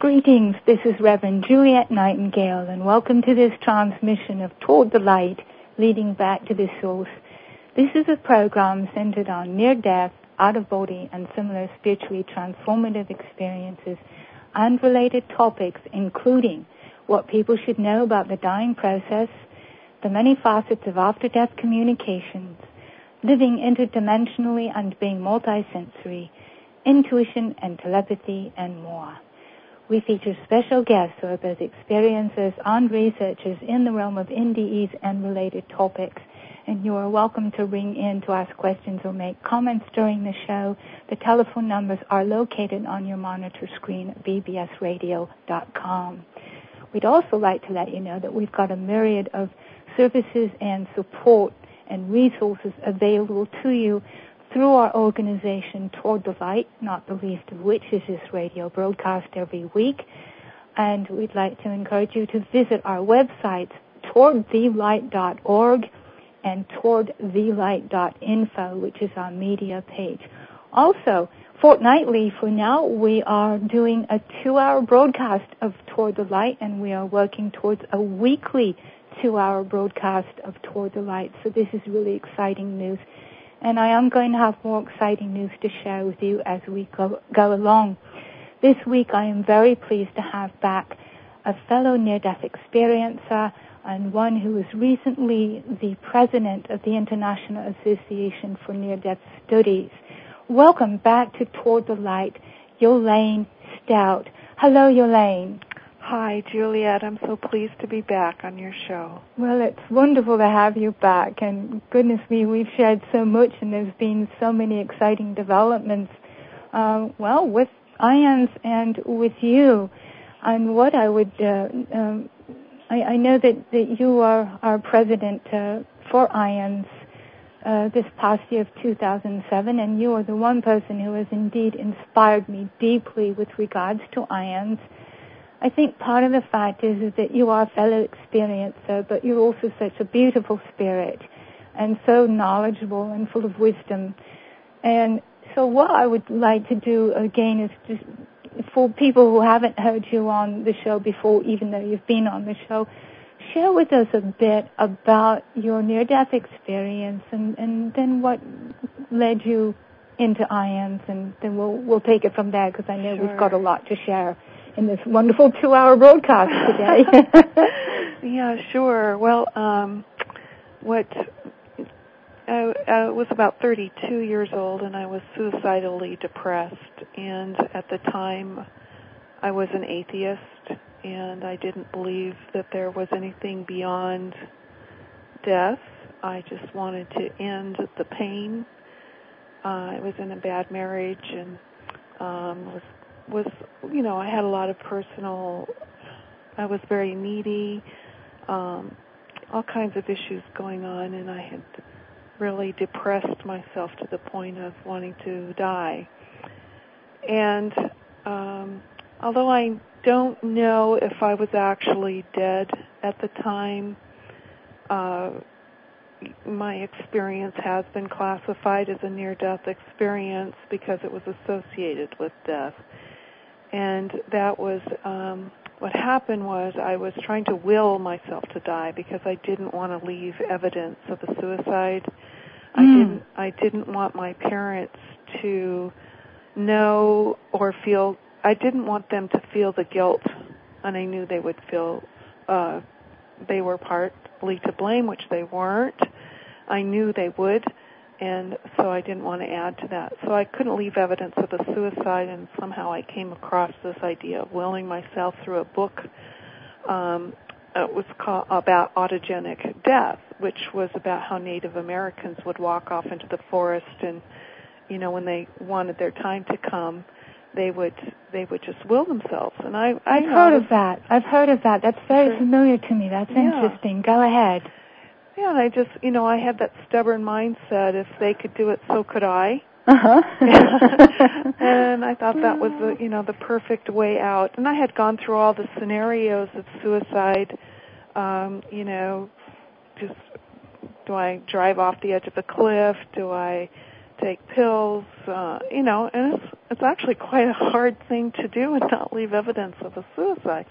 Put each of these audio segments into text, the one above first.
Greetings, this is Reverend Juliet Nightingale, and welcome to this transmission of Toward the Light, Leading Back to the Source. This is a program centered on near-death, out-of-body, and similar spiritually transformative experiences and related topics, including what people should know about the dying process, the many facets of after-death communications, living interdimensionally and being multisensory, intuition and telepathy, and more. We feature special guests who are both experiencers and researchers in the realm of NDEs and related topics. And you are welcome to ring in to ask questions or make comments during the show. The telephone numbers are located on your monitor screen at bbsradio.com. We'd also like to let you know that we've got a myriad of services and support and resources available to you through our organization, Toward the Light, not the least of which is this radio broadcast every week. And we'd like to encourage you to visit our websites, towardthelight.org and towardthelight.info, which is our media page. Also, fortnightly for now, we are doing a 2-hour broadcast of Toward the Light, and we are working towards a weekly 2-hour broadcast of Toward the Light. So this is really exciting news. And I am going to have more exciting news to share with you as we go along. This week I am very pleased to have back a fellow near-death experiencer and one who was recently the president of the International Association for Near-Death Studies. Welcome back to Toward the Light, Yolaine Stout. Hello, Yolaine. Hi, Juliet. I'm so pleased to be back on your show. Well, it's wonderful to have you back, and goodness me, we've shared so much, and there's been so many exciting developments, with IANDS and with you. And what I would, I know that you are our president for IANDS this past year of 2007, and you are the one person who has indeed inspired me deeply with regards to IANDS. I think part of the fact is that you are a fellow experiencer, but you're also such a beautiful spirit and so knowledgeable and full of wisdom. And so what I would like to do again is just for people who haven't heard you on the show before, even though you've been on the show, share with us a bit about your near-death experience and then what led you into IANDS, and then we'll take it from there, because I know we've got a lot to share in this wonderful 2-hour broadcast today. Yeah, sure. Well, I was about 32 years old, and I was suicidally depressed. And at the time, I was an atheist, and I didn't believe that there was anything beyond death. I just wanted to end the pain. I was in a bad marriage, and I had a lot of I was very needy, all kinds of issues going on, and I had really depressed myself to the point of wanting to die. And although I don't know if I was actually dead at the time, my experience has been classified as a near-death experience because it was associated with death. And that was, what happened was I was trying to will myself to die because I didn't want to leave evidence of a suicide. I didn't want my parents to know or feel, I didn't want them to feel the guilt, and I knew they would feel they were partly to blame, which they weren't. I knew they would. And so I didn't want to add to that. So I couldn't leave evidence of a suicide, and somehow I came across this idea of willing myself through a book. It was called about autogenic death, which was about how Native Americans would walk off into the forest, and when they wanted their time to come, they would just will themselves. And I've heard of that. That's very familiar to me. That's interesting. Go ahead. Yeah, and I just, I had that stubborn mindset, if they could do it, so could I. Uh-huh. And I thought that was the perfect way out. And I had gone through all the scenarios of suicide, just do I drive off the edge of a cliff? Do I take pills, and it's actually quite a hard thing to do and not leave evidence of a suicide.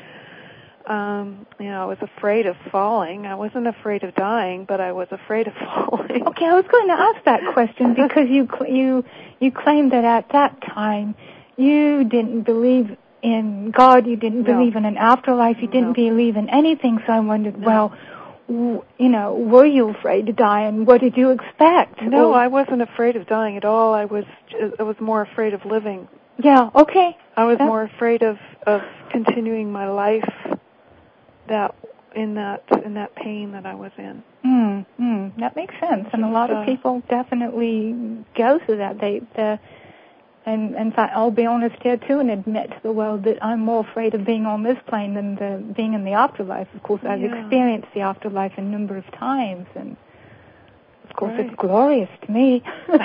I was afraid of falling. I wasn't afraid of dying, but I was afraid of falling. Okay, I was going to ask that question because you claimed that at that time you didn't believe in God, you didn't believe in an afterlife, you didn't believe in anything. So I wondered, were you afraid to die, and what did you expect? No, I wasn't afraid of dying at all. I was more afraid of living. Yeah. Okay. I was more afraid of continuing my life in that pain that I was in. That makes sense, and a lot of people definitely go through that. And in fact, I'll be honest here too, and admit to the world that I'm more afraid of being on this plane than being in the afterlife. Of course, I've experienced the afterlife a number of times, and of course, it's glorious to me.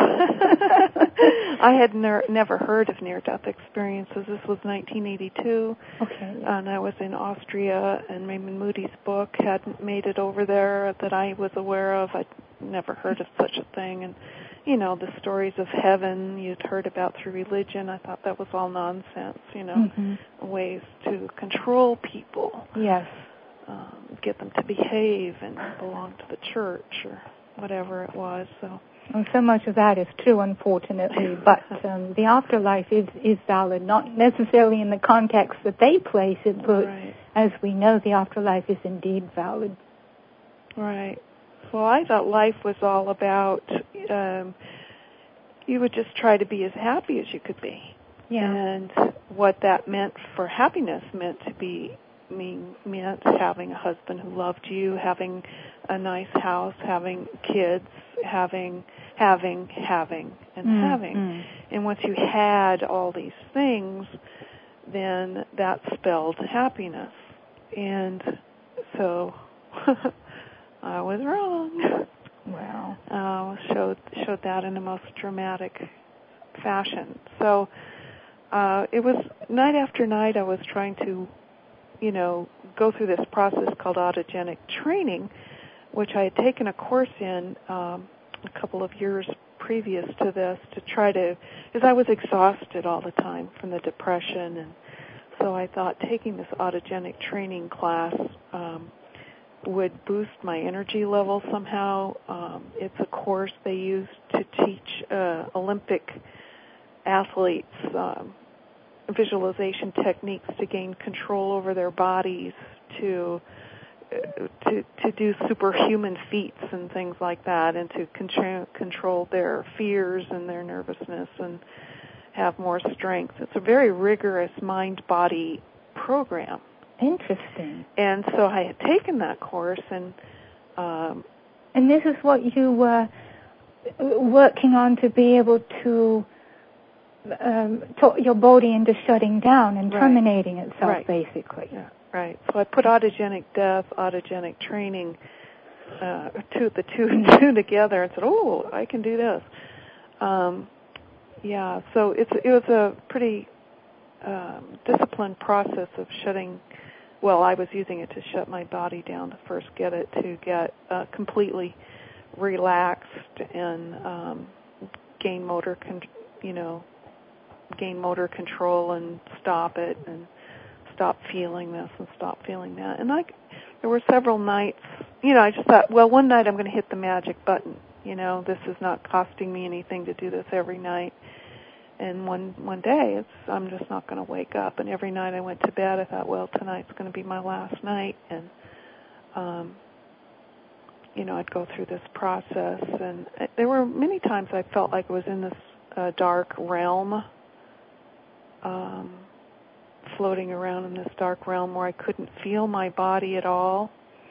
I had never heard of near-death experiences. This was 1982, and I was in Austria, and Raymond Moody's book hadn't made it over there that I was aware of. I'd never heard of such a thing, and the stories of heaven you'd heard about through religion, I thought that was all nonsense, ways to control people. Yes. Get them to behave and belong to the church or whatever it was. So much of that is true, unfortunately, but the afterlife is valid, not necessarily in the context that they place it, but as we know, the afterlife is indeed valid. Right. Well, I thought life was all about you would just try to be as happy as you could be. Yeah. And what that meant for happiness meant having a husband who loved you, having a nice house, having kids, having. And once you had all these things, then that spelled happiness. And so I was wrong. Wow. Showed that in the most dramatic fashion. So it was night after night I was trying to, go through this process called autogenic training, which I had taken a course in a couple of years previous to this to try to, because I was exhausted all the time from the depression, and so I thought taking this autogenic training class would boost my energy level somehow. It's a course they use to teach Olympic athletes visualization techniques to gain control over their bodies, to do superhuman feats and things like that, and to control their fears and their nervousness and have more strength. It's a very rigorous mind-body program. Interesting. And so I had taken that course, and this is what you were working on to be able to talk your body into shutting down and terminating itself, basically. Yeah, right. So I put autogenic death, autogenic training, the two together, and said, "Oh, I can do this." So it was a pretty disciplined process of shutting. Well, I was using it to shut my body down to first get it to get completely relaxed and gain motor control and stop it and stop feeling this and stop feeling that. And there were several nights, I just thought, well, one night I'm going to hit the magic button. This is not costing me anything to do this every night. And one day, I'm just not going to wake up. And every night I went to bed, I thought, well, tonight's going to be my last night. And, I'd go through this process. And there were many times I felt like I was in this dark realm, floating around in this dark realm where I couldn't feel my body at all.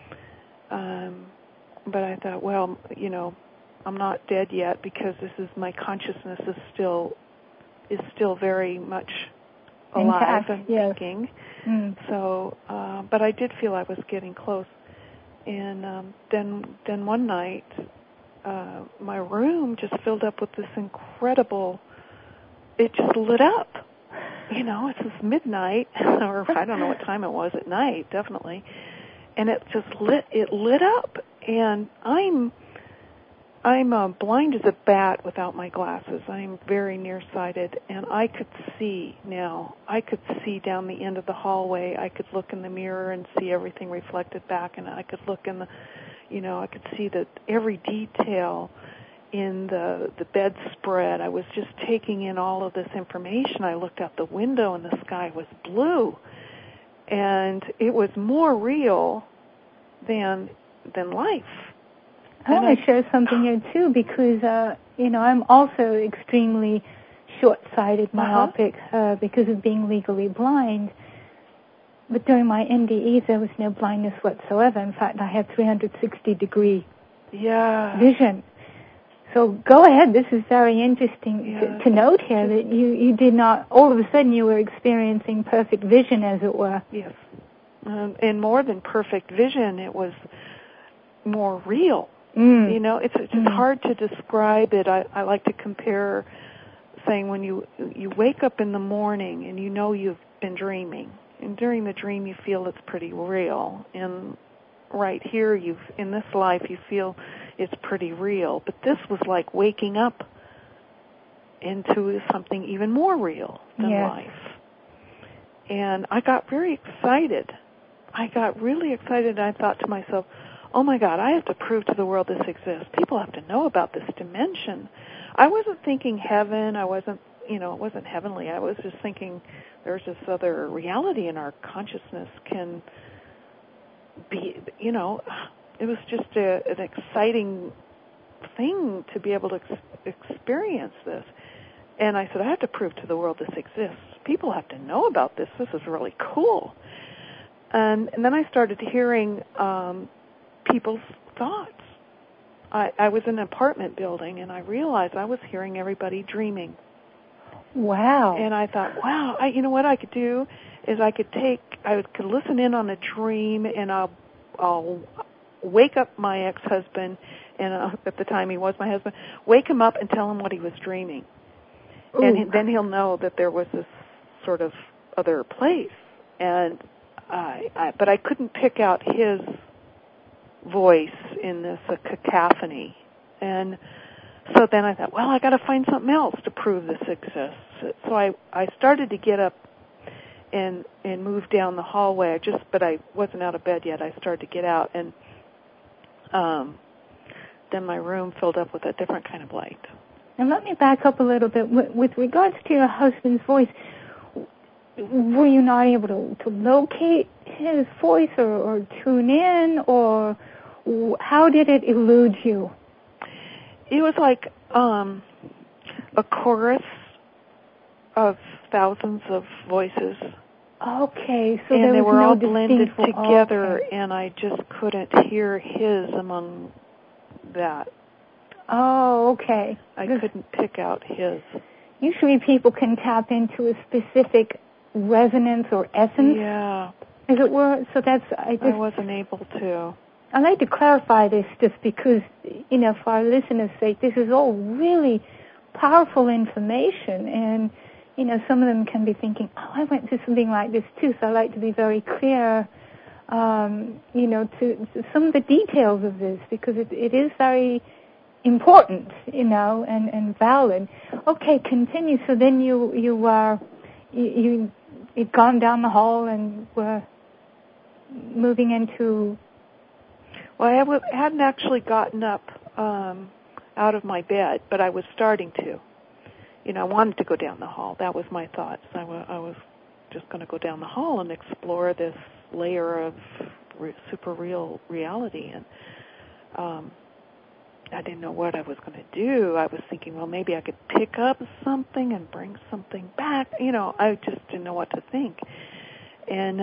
But I thought, well, I'm not dead yet because my consciousness is still very much alive and thinking. So, but I did feel I was getting close. And then one night, my room just filled up with this incredible. It just lit up. It's midnight, or I don't know what time it was at night, definitely. And it just lit up, and I'm blind as a bat without my glasses. I'm very nearsighted, and I could see now. I could see down the end of the hallway. I could look in the mirror and see everything reflected back, and I could look in the, I could see that every detail in the bedspread. I was just taking in all of this information. I looked out the window, and the sky was blue, and it was more real than life. I want to share something here, too, because, I'm also extremely short-sighted, myopic, because of being legally blind. But during my NDE, there was no blindness whatsoever. In fact, I had 360-degree vision. So go ahead. This is very interesting to note here that you did not, all of a sudden you were experiencing perfect vision, as it were. Yes. And more than perfect vision, it was more real. It's just hard to describe it. I like to compare, saying when you wake up in the morning and you've been dreaming, and during the dream you feel it's pretty real, and right here in this life you feel it's pretty real. But this was like waking up into something even more real than life. And I got very excited. I got really excited, and I thought to myself, oh my God, I have to prove to the world this exists. People have to know about this dimension. I wasn't thinking heaven. It wasn't heavenly. I was just thinking there's this other reality, and our consciousness can be, it was just an exciting thing to be able to experience this. And I said, I have to prove to the world this exists. People have to know about this. This is really cool. And then I started hearing people's thoughts. I was in an apartment building, and I realized I was hearing everybody dreaming. Wow. And I thought, wow, what I could do is I could listen in on a dream, and I'll wake up my ex-husband, and at the time he was my husband, wake him up and tell him what he was dreaming. Ooh. And then he'll know that there was this sort of other place. And but I couldn't pick out his voice in this cacophony. And so then I thought, well, I got to find something else to prove this exists. So I started to get up and move down the hallway. But I wasn't out of bed yet. I started to get out, and then my room filled up with a different kind of light. And let me back up a little bit. With regards to your husband's voice, were you not able to locate his voice or tune in, or how did it elude you? It was like a chorus of thousands of voices. Okay, so and they were no all blended together, okay. And I just couldn't hear his among that. Oh, okay. I couldn't pick out his. Usually people can tap into a specific resonance or essence, as it were. So I wasn't able to. I'd like to clarify this just because, for our listeners' sake, this is all really powerful information, and, some of them can be thinking, oh, I went through something like this too, so I like to be very clear, to some of the details of this, because it is very important, and valid. Okay, continue. So then you'd gone down the hall and were moving into... Well, I hadn't actually gotten up out of my bed, but I was starting to. I wanted to go down the hall. That was my thoughts. I was just going to go down the hall and explore this layer of super real reality. And I didn't know what I was going to do. I was thinking, well, maybe I could pick up something and bring something back. I just didn't know what to think. And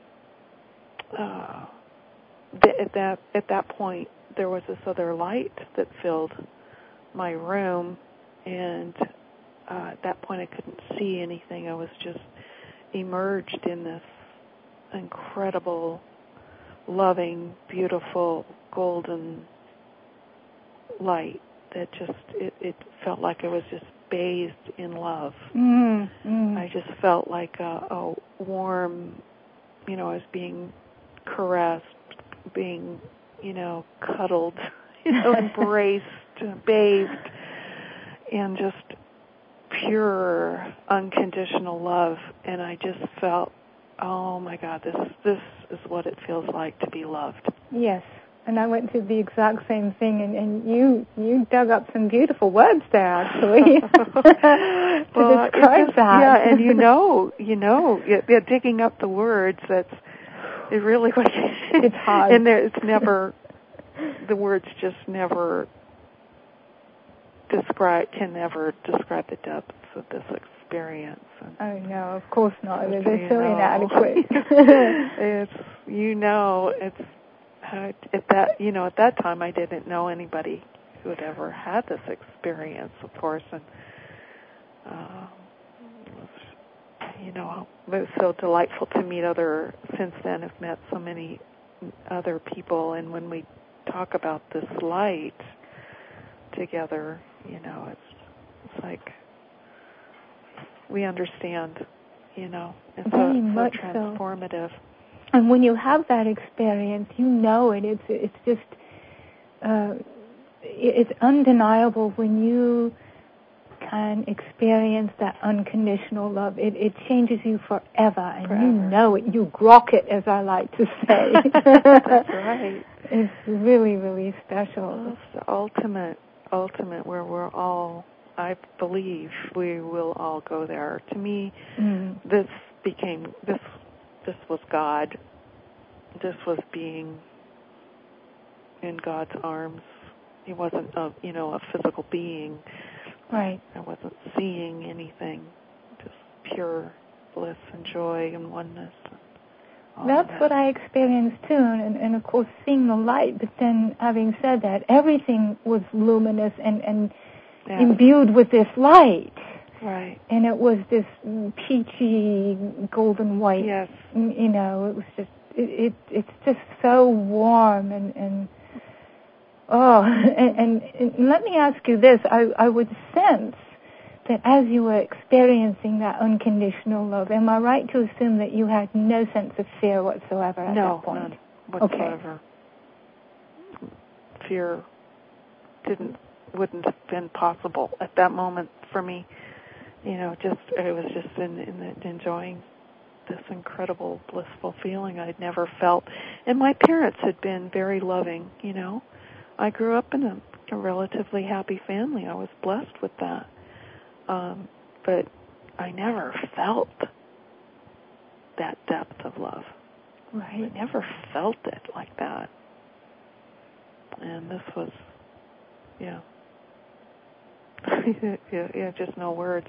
at that point, there was this other light that filled my room, and at that point I couldn't see anything. I was just immersed in this incredible, loving, beautiful, golden light that just, it felt like I was just bathed in love. I just felt like a warm, I was being caressed, being, cuddled, embraced, bathed in just pure unconditional love, and I just felt, oh my God, this is what it feels like to be loved. Yes. And I went through the exact same thing, and you dug up some beautiful words there, actually, to describe that. Yeah, and you know, digging up the words, it really was. It's hard. And the words just never can never describe the depths of this experience. Oh no, of course not. They're so inadequate. At that time I didn't know anybody who had ever had this experience, of course, and it was so delightful to meet since then I've met so many other people, and when we talk about this light together, it's like we understand, it's very so much transformative. So. And when you have that experience, it's just, it's undeniable when you can experience that unconditional love. It changes you forever, and forever. You know it. You grok it, as I like to say. That's right. It's really, really special. Well, it's the ultimate where we're all, I believe we will all go there. To me, this was God. This was being in God's arms. He wasn't a physical being. Right. I wasn't seeing anything. Just pure bliss and joy and oneness. That's what I experienced too, and of course seeing the light, but then having said that, everything was luminous and imbued with this light. Right. And it was this peachy golden white. Yes. It was just, it's just so warm and let me ask you this, I would sense that as you were experiencing that unconditional love, am I right to assume that you had no sense of fear whatsoever at that point? No, none whatsoever. Okay. Fear wouldn't have been possible at that moment for me. I was just enjoying this incredible blissful feeling I'd never felt. And my parents had been very loving, I grew up in a relatively happy family. I was blessed with that. But I never felt that depth of love. Right. I never felt it like that. And this was, just no words.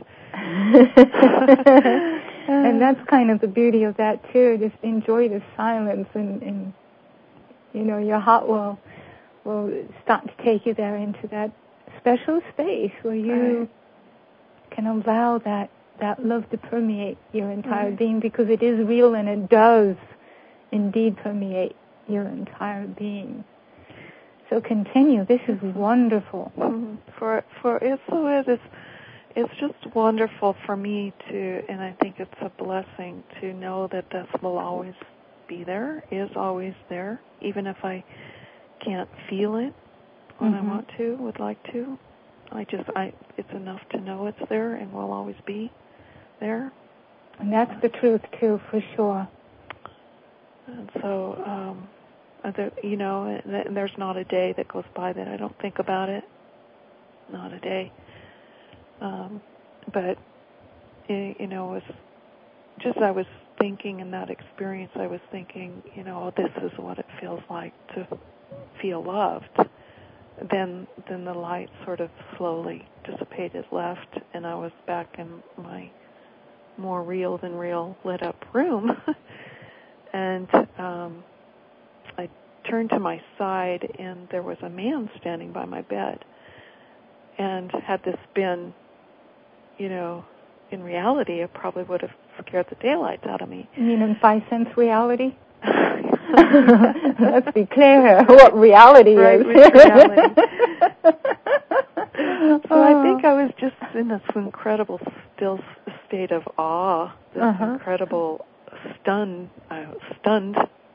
And that's kind of the beauty of that too. Just enjoy the silence, and your heart will start to take you there into that special space where you can allow that love to permeate your entire being, because it is real and it does indeed permeate your entire being. So continue. This is wonderful. It's just wonderful for me to, and I think it's a blessing to know that this will always be there, is always there, even if I can't feel it when I want to, would like to. It's enough to know it's there and will always be there. And that's the truth too, for sure. And so, and there's not a day that goes by that I don't think about it. Not a day. But, was just I was thinking in that experience, I was thinking, this is what it feels like to feel loved. Then the light sort of slowly dissipated, left, and I was back in my more real than real lit up room. And I turned to my side, and there was a man standing by my bed. And had this been, in reality, it probably would have scared the daylights out of me. You mean in 5 sense reality? Let's be clear what reality is. Reality. So I think I was just in this incredible still state of awe, this incredible stunned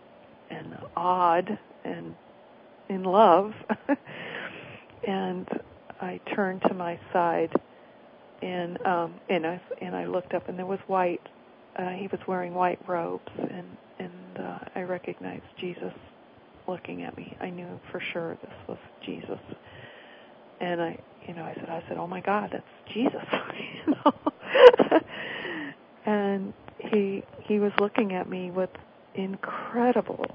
and awed and in love. And I turned to my side, and I looked up, and there was white. He was wearing white robes, and I recognized Jesus looking at me. I knew for sure this was Jesus. And I said, "Oh my God, that's Jesus!" And he was looking at me with incredible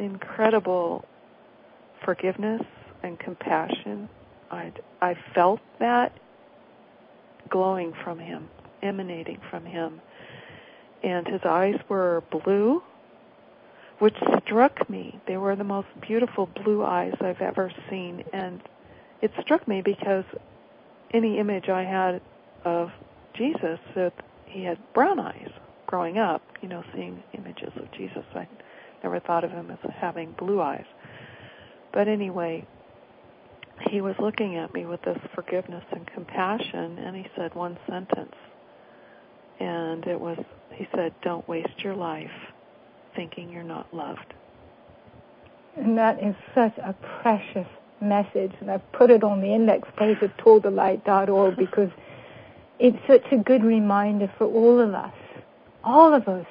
forgiveness and compassion. I felt that glowing from him, emanating from him. And his eyes were blue, which struck me. They were the most beautiful blue eyes I've ever seen. And it struck me because any image I had of Jesus, he had brown eyes growing up, seeing images of Jesus. I never thought of him as having blue eyes. But anyway, he was looking at me with this forgiveness and compassion, and he said one sentence. And he said, "Don't waste your life thinking you're not loved." And that is such a precious message, and I've put it on the index page at toldthelight.org because it's such a good reminder for all of us,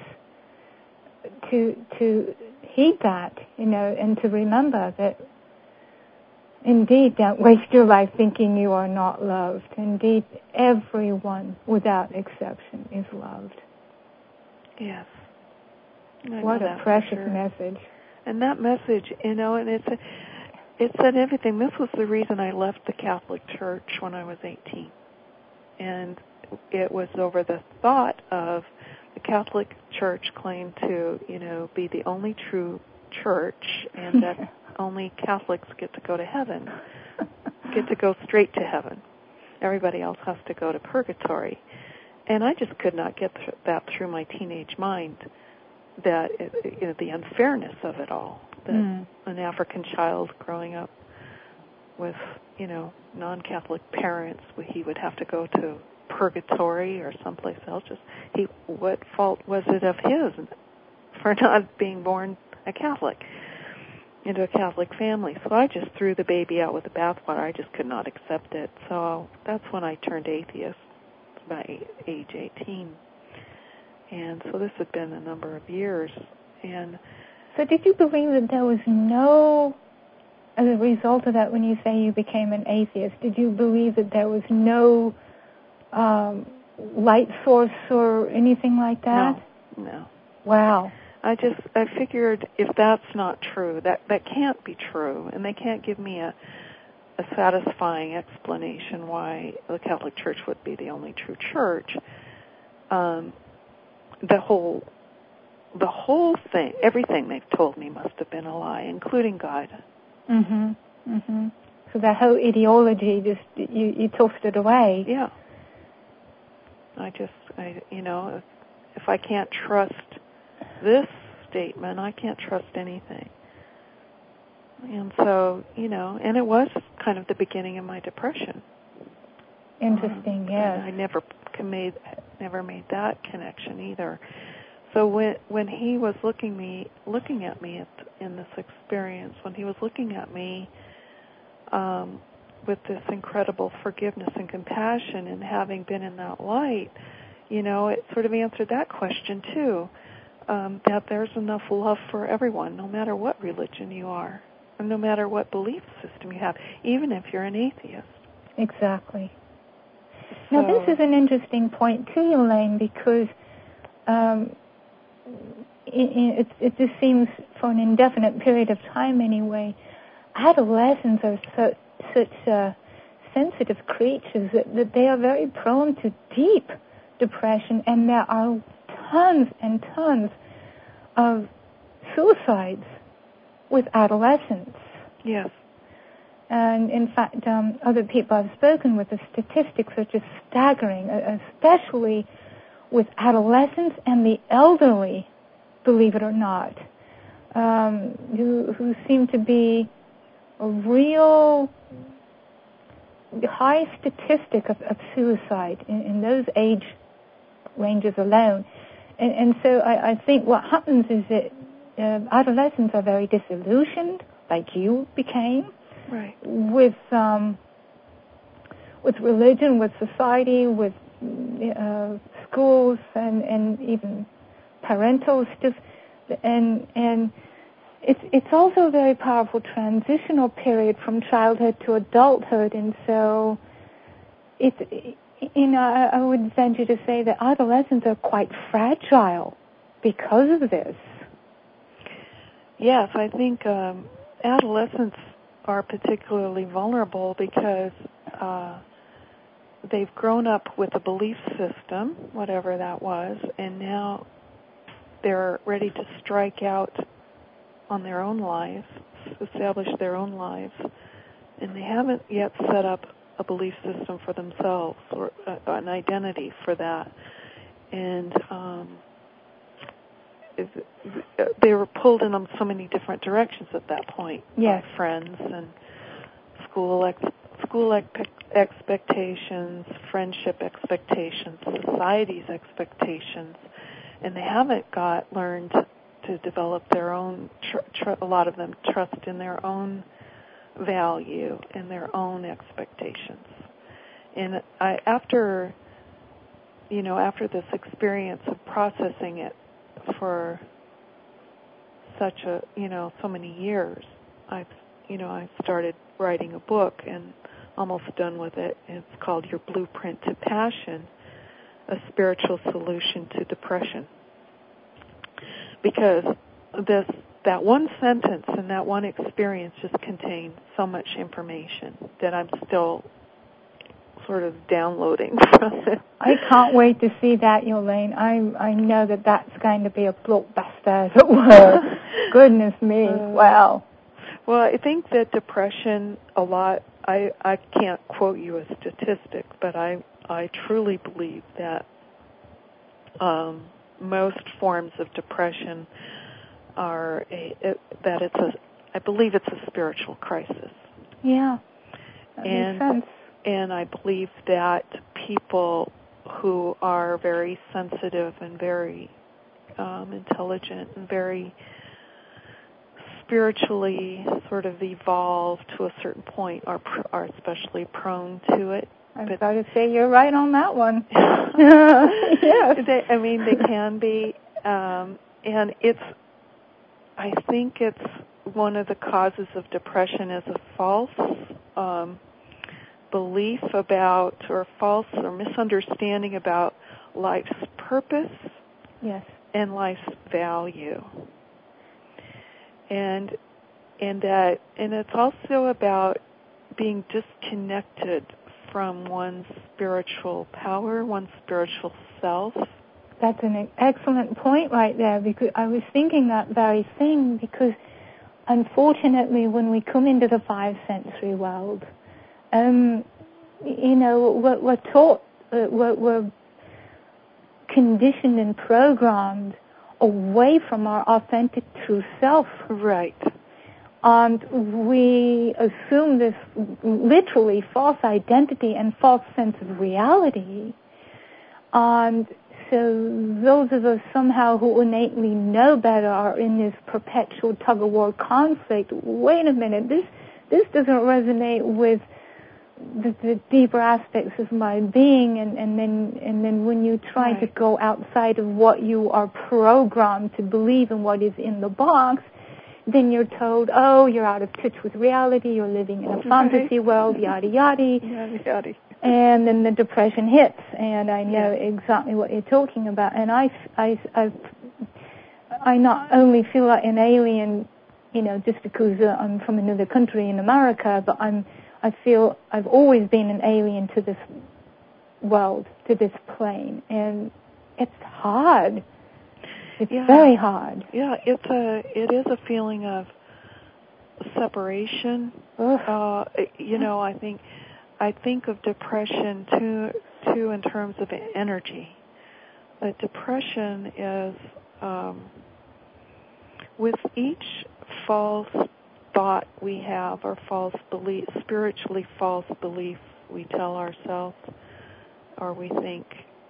to heed that, and to remember that indeed, don't waste your life thinking you are not loved. Indeed, everyone, without exception, is loved. Yes. What a precious message. And that message, and it said everything. This was the reason I left the Catholic Church when I was 18. And it was over the thought of the Catholic Church claimed to, be the only true church, and that only Catholics get to go to heaven, get to go straight to heaven. Everybody else has to go to purgatory. And I just could not get that through my teenage mind, that the unfairness of it all, that an African child growing up with, non-Catholic parents, he would have to go to purgatory or someplace else. What fault was it of his for not being born a Catholic, into a Catholic family? So I just threw the baby out with the bathwater. I just could not accept it. So that's when I turned atheist, by age 18. And so this had been a number of years. And so did you believe that there was as a result of that, when you say you became an atheist, did you believe that there was no light source or anything like that? No. Wow. I figured if that's not true, that can't be true, and they can't give me a satisfying explanation why the Catholic Church would be the only true church. The whole thing, everything they've told me must have been a lie, including God. So that whole ideology, you tossed it away. Yeah. If I can't trust this statement, I can't trust anything. And so, and it was kind of the beginning of my depression. Interesting, yes. I never made that connection either. So when he was looking at me in this experience, when he was looking at me with this incredible forgiveness and compassion, and having been in that light, it sort of answered that question too, that there's enough love for everyone, no matter what religion you are, and no matter what belief system you have, even if you're an atheist. Exactly. Now, this is an interesting point too, Elaine, because it just seems, for an indefinite period of time anyway, adolescents are such sensitive creatures that they are very prone to deep depression, and there are tons and tons of suicides with adolescents. Yes. And in fact, other people I've spoken with, the statistics are just staggering, especially with adolescents and the elderly, believe it or not, who seem to be a real high statistic of suicide in those age ranges alone. And so I think what happens is that adolescents are very disillusioned, like you became, right, with religion, with society, with schools, and even parental stuff, and it's also a very powerful transitional period from childhood to adulthood, and so I would venture to say that adolescents are quite fragile because of this. Yes, I think adolescents are particularly vulnerable because they've grown up with a belief system, whatever that was, and now they're ready to strike out on their own lives, establish their own lives, and they haven't yet set up a belief system for themselves or an identity for that. And they were pulled in so many different directions at that point. Yes. By friends and school expectations, friendship expectations, society's expectations, and they haven't learned to develop their own, a lot of them, trust in their own value and their own expectations. And after this experience of processing it for such so many years, I started writing a book and almost done with it. It's called Your Blueprint to Passion, a Spiritual Solution to Depression. Because that one sentence and that one experience just contained so much information that I'm still sort of downloading from it. I can't wait to see that, Yolaine. I know that that's going to be a blockbuster, as it were. Goodness me, wow. Well, I think that depression, a lot, I can't quote you a statistic, but I truly believe that most forms of depression I believe it's a spiritual crisis. Yeah, that makes sense. And I believe that people who are very sensitive and very intelligent and very spiritually sort of evolved to a certain point are especially prone to it. I've got to say you're right on that one. Yes. They can be. And I think it's one of the causes of depression is a false belief about, or false or misunderstanding about life's purpose. Yes. And life's value. And it's also about being disconnected from one's spiritual power, one's spiritual self. That's an excellent point right there, because I was thinking that very thing, because unfortunately when we come into the five sensory world, we're taught, we're conditioned and programmed away from our authentic true self. Right. And we assume this literally false identity and false sense of reality. And so those of us somehow who innately know better are in this perpetual tug-of-war conflict. Wait a minute, this doesn't resonate with the deeper aspects of my being, and then when you try to go outside of what you are programmed to believe and what is in the box, then you're told, oh, you're out of touch with reality, you're living in a fantasy world, yada yada. Yada. And then the depression hits, and I know exactly what you're talking about. And I not only feel like an alien, just because I'm from another country in America, but I feel I've always been an alien to this world, to this plane, and it's hard. It's very hard. Yeah, it is a feeling of separation. I think of depression too in terms of energy. Depression is with each false thought we have, or false belief, spiritually false belief we tell ourselves, or we think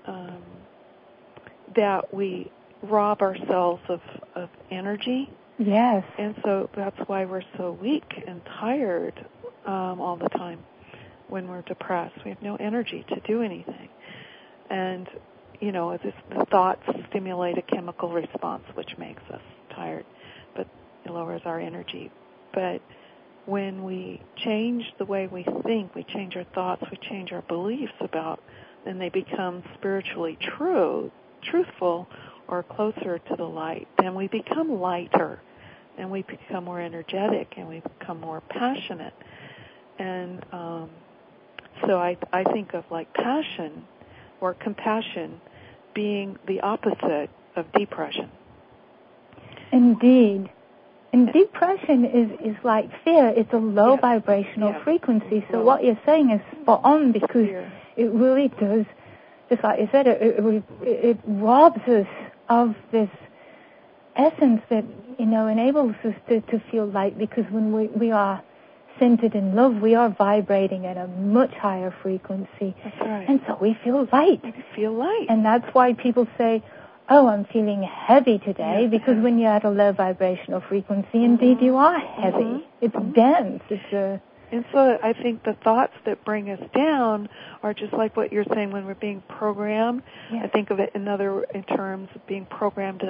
that we rob ourselves of energy. Yes. And so that's why we're so weak and tired all the time. when we're depressed. We have no energy to do anything. And, the thoughts stimulate a chemical response, which makes us tired, but it lowers our energy. But when we change the way we think, we change our thoughts, we change our beliefs about, then they become spiritually truthful, or closer to the light, then we become lighter, and we become more energetic, and we become more passionate. And so I think of like passion or compassion being the opposite of depression. Indeed. And depression is like fear. It's a low vibrational frequency. So what you're saying is spot on, because it really does, just like you said, it robs us of this essence that, enables us to feel light, because when we are centered in love, we are vibrating at a much higher frequency. That's right. And so we feel light. And that's why people say, oh, I'm feeling heavy today, because when you're at a low vibrational frequency, indeed you are heavy. It's dense. And so I think the thoughts that bring us down are just like what you're saying when we're being programmed. I think of it in terms of being programmed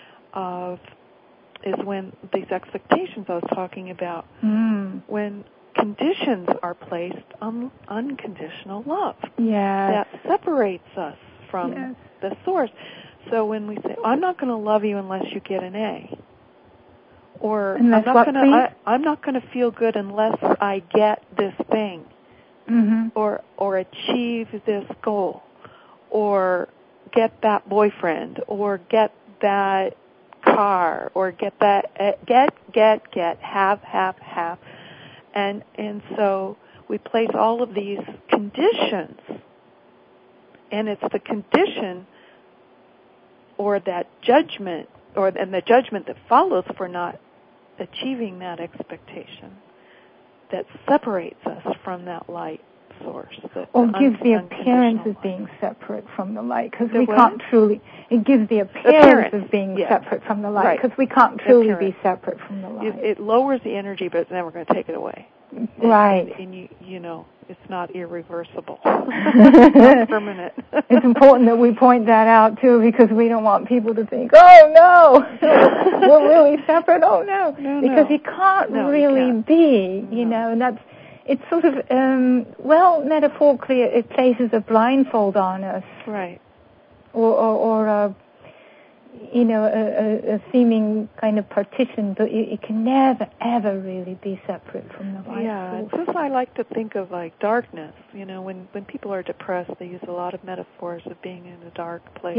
is when these expectations I was talking about, when conditions are placed on unconditional love. That separates us from the source. So when we say, I'm not going to love you unless you get an A, or I'm not going to feel good unless I get this thing, or achieve this goal, or get that boyfriend, or get that car, or get that have, and so we place all of these conditions, and it's the condition or that judgment, and the judgment that follows for not achieving that expectation, that separates us from that light source. Or gives the appearance of being separate from the light, because we can't truly. It gives the appearance of being separate from the light, because we can't truly be separate from the light. It lowers the energy, but it's never going to take it away. Right. And it's not irreversible. It's not permanent. It's important that we point that out, too, because we don't want people to think, oh, no, we're really separate. Oh, no. Because it can't really be, and that's, it's sort of, metaphorically, it places a blindfold on us. Right. Or a seeming kind of partition, but it can never, ever really be separate from the light source. It's just I like to think of like darkness. When people are depressed, they use a lot of metaphors of being in a dark place.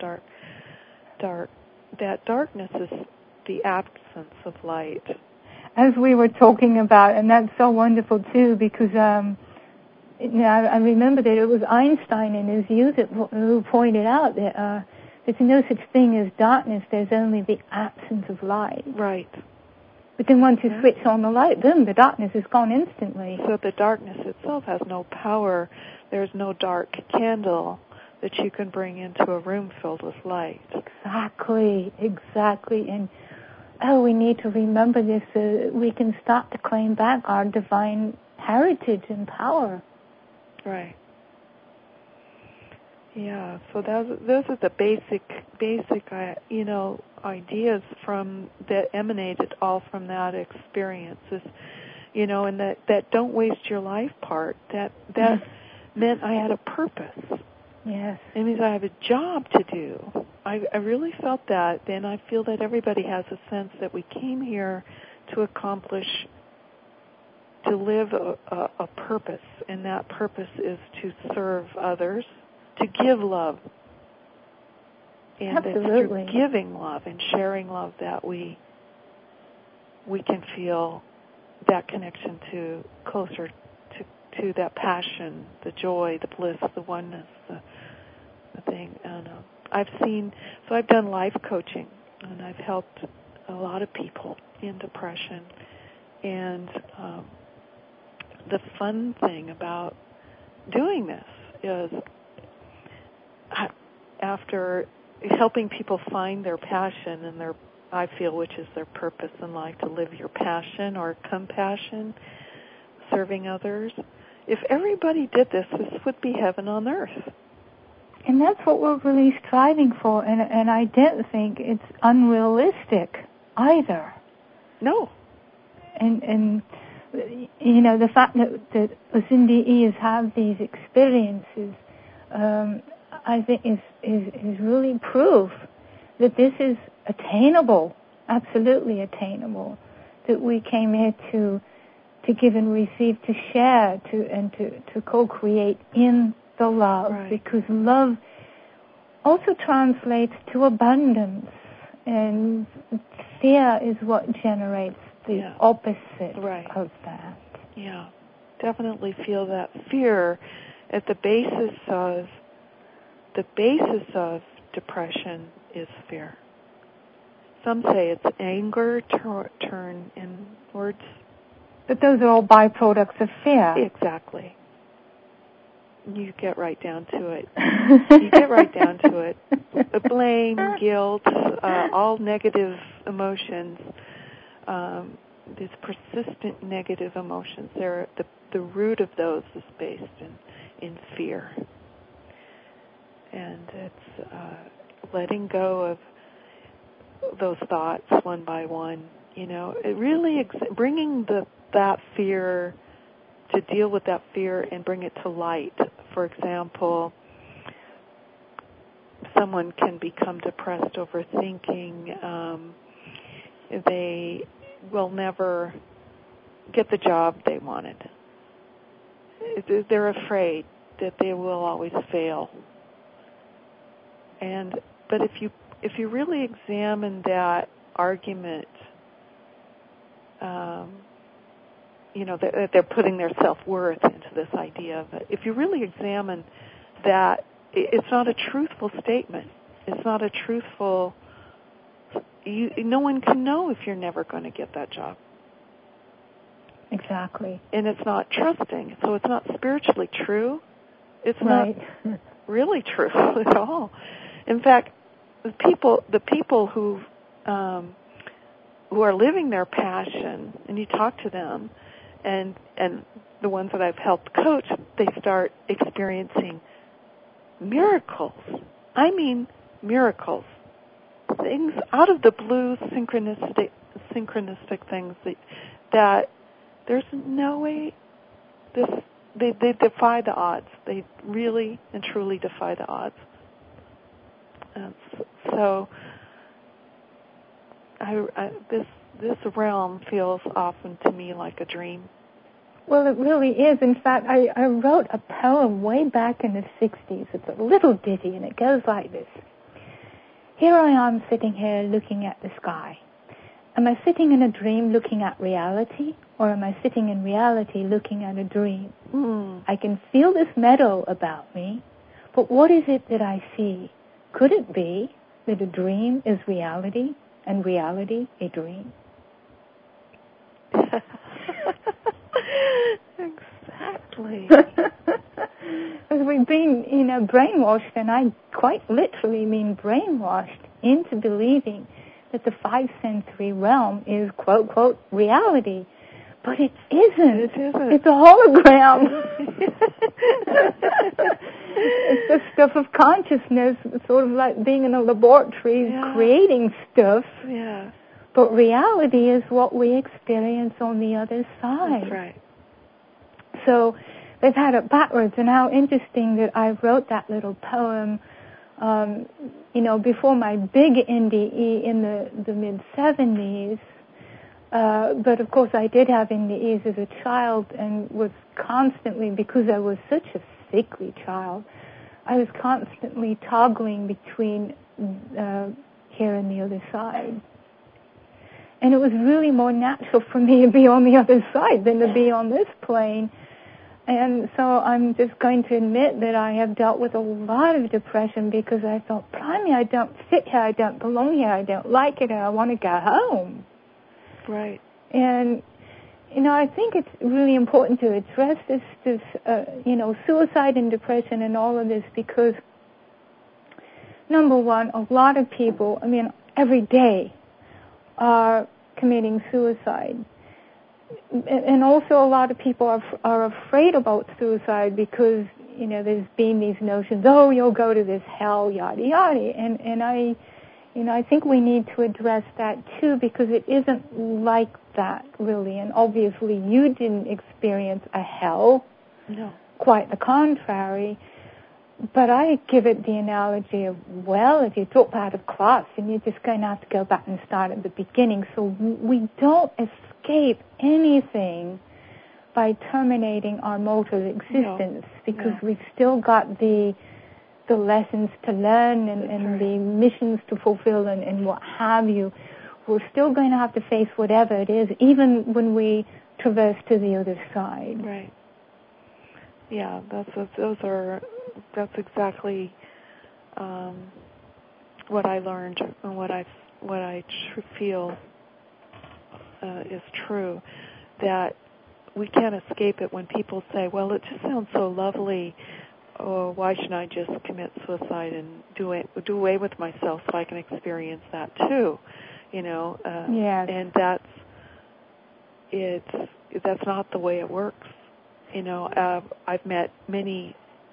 That darkness is the absence of light. As we were talking about, and that's so wonderful too, because I remember that it was Einstein in his youth who pointed out that there's no such thing as darkness, there's only the absence of light. Right. But then once you switch on the light, boom, the darkness is gone instantly. So the darkness itself has no power. There's no dark candle that you can bring into a room filled with light. Exactly. And we need to remember this so we can start to claim back our divine heritage and power. Right. Yeah, so those are the basic ideas that emanated all from that experience. And that don't waste your life part. That meant I had a purpose. Yes. It means I have a job to do. I really felt that, and I feel that everybody has a sense that we came here to accomplish, to live a purpose, and that purpose is to serve others, to give love. And Absolutely. it's through giving love and sharing love that we can feel that connection to closer to that passion, the joy, the bliss, the oneness, the thing. And I've done life coaching, and I've helped a lot of people in depression. And the fun thing about doing this is, after helping people find their passion and I feel, which is their purpose in life, to live your passion or compassion, serving others, if everybody did this, this would be heaven on earth. And that's what we're really striving for, and I don't think it's unrealistic either. No. And you know, the fact that us NDEs have these experiences, I think is really proof that this is attainable, absolutely attainable, that we came here to give and receive, to share, to co-create in the love, right. Because love also translates to abundance, and fear is what generates the opposite of that. Yeah, definitely feel that fear at the basis of depression is fear. Some say it's anger turn inwards. But those are all byproducts of fear. Exactly. You get right down to it. You get right down to it. Blame, guilt, all negative emotions, these persistent negative emotions, the root of those is based in fear. And it's letting go of those thoughts one by one. You know, it really bringing that fear, to deal with that fear and bring it to light. For example, someone can become depressed, overthinking. They will never get the job they wanted. They're afraid that they will always fail. But if you really examine that argument, you know, they're putting their self-worth into this idea of it. If you really examine that, it's not a truthful statement. It's not a truthful... no one can know if you're never going to get that job. Exactly. And it's not trusting, so it's not spiritually true. It's right. not really true at all. In fact, the people who are living their passion, and you talk to them, and the ones that I've helped coach, they start experiencing miracles. I mean miracles. Things out of the blue, synchronistic things that there's no way they defy the odds. They really and truly defy the odds. And so this realm feels often to me like a dream. Well, it really is. In fact, I wrote a poem way back in the 60s. It's a little ditty, and it goes like this. Here I am sitting here looking at the sky. Am I sitting in a dream looking at reality, or am I sitting in reality looking at a dream? I can feel this meadow about me, but what is it that I see? Could it be that a dream is reality, and reality a dream? Exactly. Because we've been, brainwashed, and I quite literally mean brainwashed into believing that the five-sensory realm is, quote, quote, reality. But it isn't. It isn't. It's a hologram. It's the stuff of consciousness, sort of like being in a laboratory creating stuff. Yeah. But reality is what we experience on the other side. That's right. So they've had it backwards, and how interesting that I wrote that little poem, before my big NDE in the mid-70s. But of course I did have NDEs as a child, and was constantly, because I was such a sickly child, I was constantly toggling between here and the other side. And it was really more natural for me to be on the other side than to be on this plane. And so I'm just going to admit that I have dealt with a lot of depression because I thought, blimey, I don't fit here, I don't belong here, I don't like it, and I want to go home. Right. And, I think it's really important to address this suicide and depression and all of this because, number one, a lot of people, every day, are committing suicide. and also a lot of people are afraid about suicide because, there's been these notions, oh, you'll go to this hell, yada, yada. And I think we need to address that too, because it isn't like that, really. And obviously you didn't experience a hell. No. Quite the contrary. But I give it the analogy of, well, if you drop out of class, then you're just going to have to go back and start at the beginning. So we don't escape anything by terminating our mortal existence, because we've still got the lessons to learn and the missions to fulfill and what have you. We're still going to have to face whatever it is, even when we traverse to the other side. Right. Yeah, that's exactly what I learned and what I feel is true, that we can't escape it when people say, well, it just sounds so lovely, or why shouldn't I just commit suicide and do away with myself so I can experience that too, Yes. And that's not the way it works. I've met many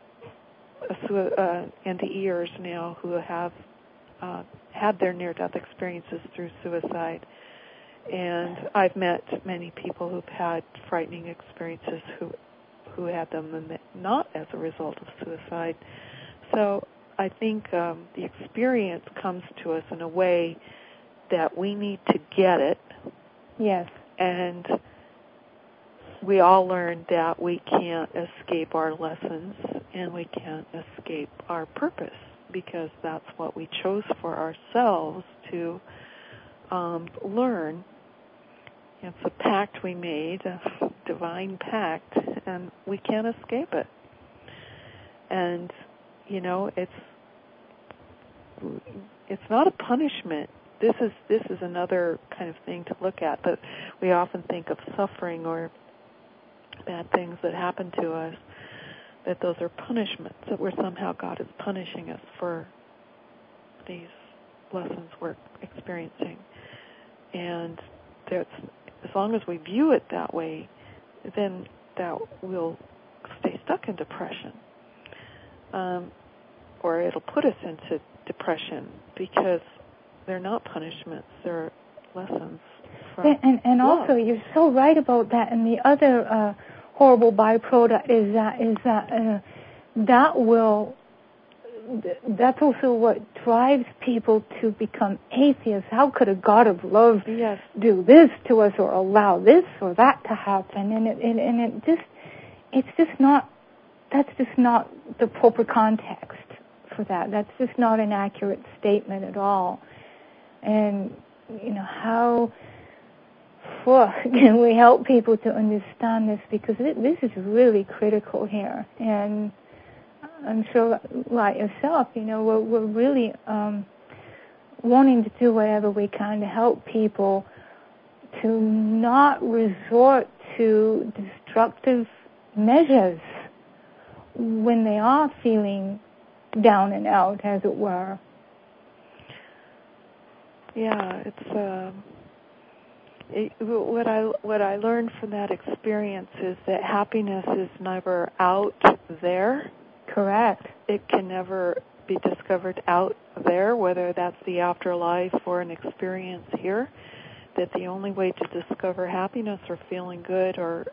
NDEers now who have had their near-death experiences through suicide, and I've met many people who've had frightening experiences who had them and not as a result of suicide. So I think the experience comes to us in a way that we need to get it. Yes. And we all learned that we can't escape our lessons and we can't escape our purpose, because that's what we chose for ourselves to learn. It's a pact we made, a divine pact, and we can't escape it. And, it's not a punishment. This is another kind of thing to look at, but we often think of suffering or bad things that happen to us, that those are punishments, that somehow God is punishing us for these lessons we're experiencing. And as long as we view it that way, then that we'll stay stuck in depression, or it'll put us into depression, because they're not punishments, they're lessons. And also, you're so right about that. And the other horrible byproduct is that's also what drives people to become atheists. How could a God of love do this to us, or allow this or that to happen? That's just not the proper context for that. That's just not an accurate statement at all. And how can we help people to understand this, because this is really critical here. And I'm sure, like yourself, we're really wanting to do whatever we can to help people to not resort to destructive measures when they are feeling down and out, as it were. Yeah, what I learned from that experience is that happiness is never out there. Correct. It can never be discovered out there, whether that's the afterlife or an experience here. That the only way to discover happiness or feeling good, or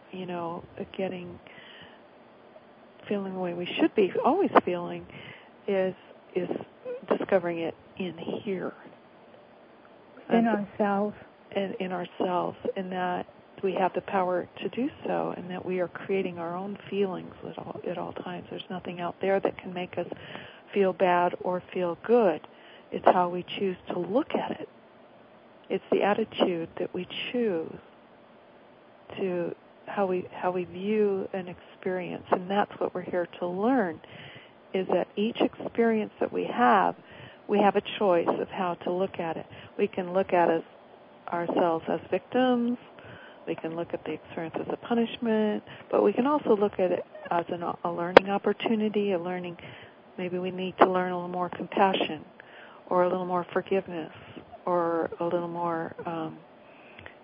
feeling the way we should be always feeling, is discovering it in here. In ourselves. In ourselves, and that we have the power to do so, and that we are creating our own feelings at all times. There's nothing out there that can make us feel bad or feel good. It's how we choose to look at it. It's the attitude that we choose to how we view an experience, and that's what we're here to learn, is that each experience that we have a choice of how to look at it. We can look at ourselves as victims. We can look at the experience as a punishment, but we can also look at it as a learning opportunity, maybe we need to learn a little more compassion, or a little more forgiveness, or a little more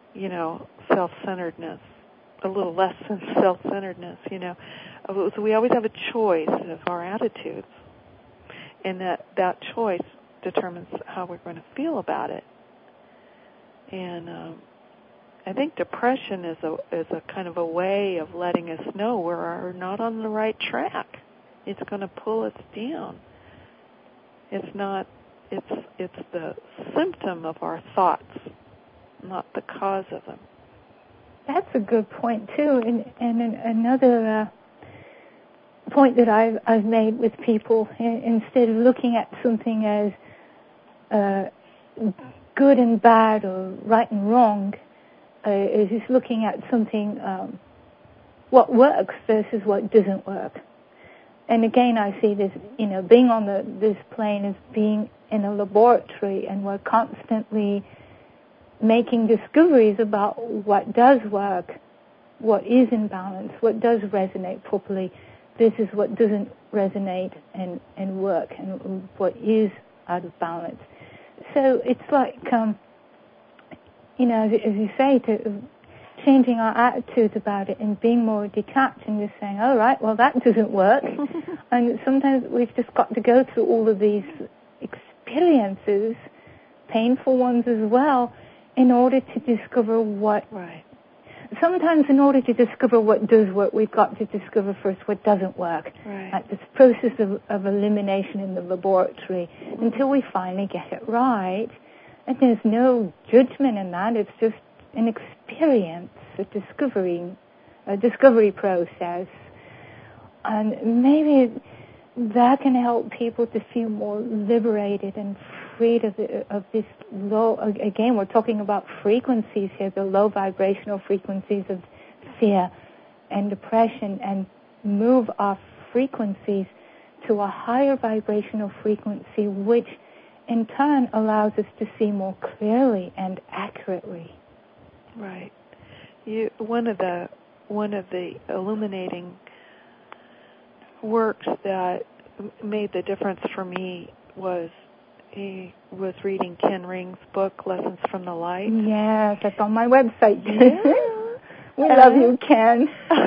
self-centeredness, a little less than self-centeredness, So we always have a choice of our attitudes, and that choice determines how we're going to feel about it. And I think depression is a kind of a way of letting us know we're not on the right track. It's going to pull us down. It's the symptom of our thoughts, not the cause of them. That's a good point too. And another point that I've made with people, instead of looking at something as good and bad or right and wrong, is just looking at something what works versus what doesn't work. And again, I see this, being on this plane as being in a laboratory, and we're constantly making discoveries about what does work, what is in balance, what does resonate properly. This is what doesn't resonate and work, and what is out of balance. So it's like, as you say, to changing our attitudes about it and being more detached and just saying, all right, well, that doesn't work. And sometimes we've just got to go through all of these experiences, painful ones as well, in order to discover what... Right. Sometimes in order to discover what does work, we've got to discover first what doesn't work. Right. At this process of elimination in the laboratory, until we finally get it right. And there's no judgment in that. It's just an experience, a discovery process. And maybe that can help people to feel more liberated and freed of this low, again, we're talking about frequencies here, the low vibrational frequencies of fear and depression, and move our frequencies to a higher vibrational frequency, which in turn allows us to see more clearly and accurately. Right. One of the illuminating works that made the difference for me was reading Ken Ring's book, Lessons from the Light. Yes, that's on my website. Yeah. We love you, Ken.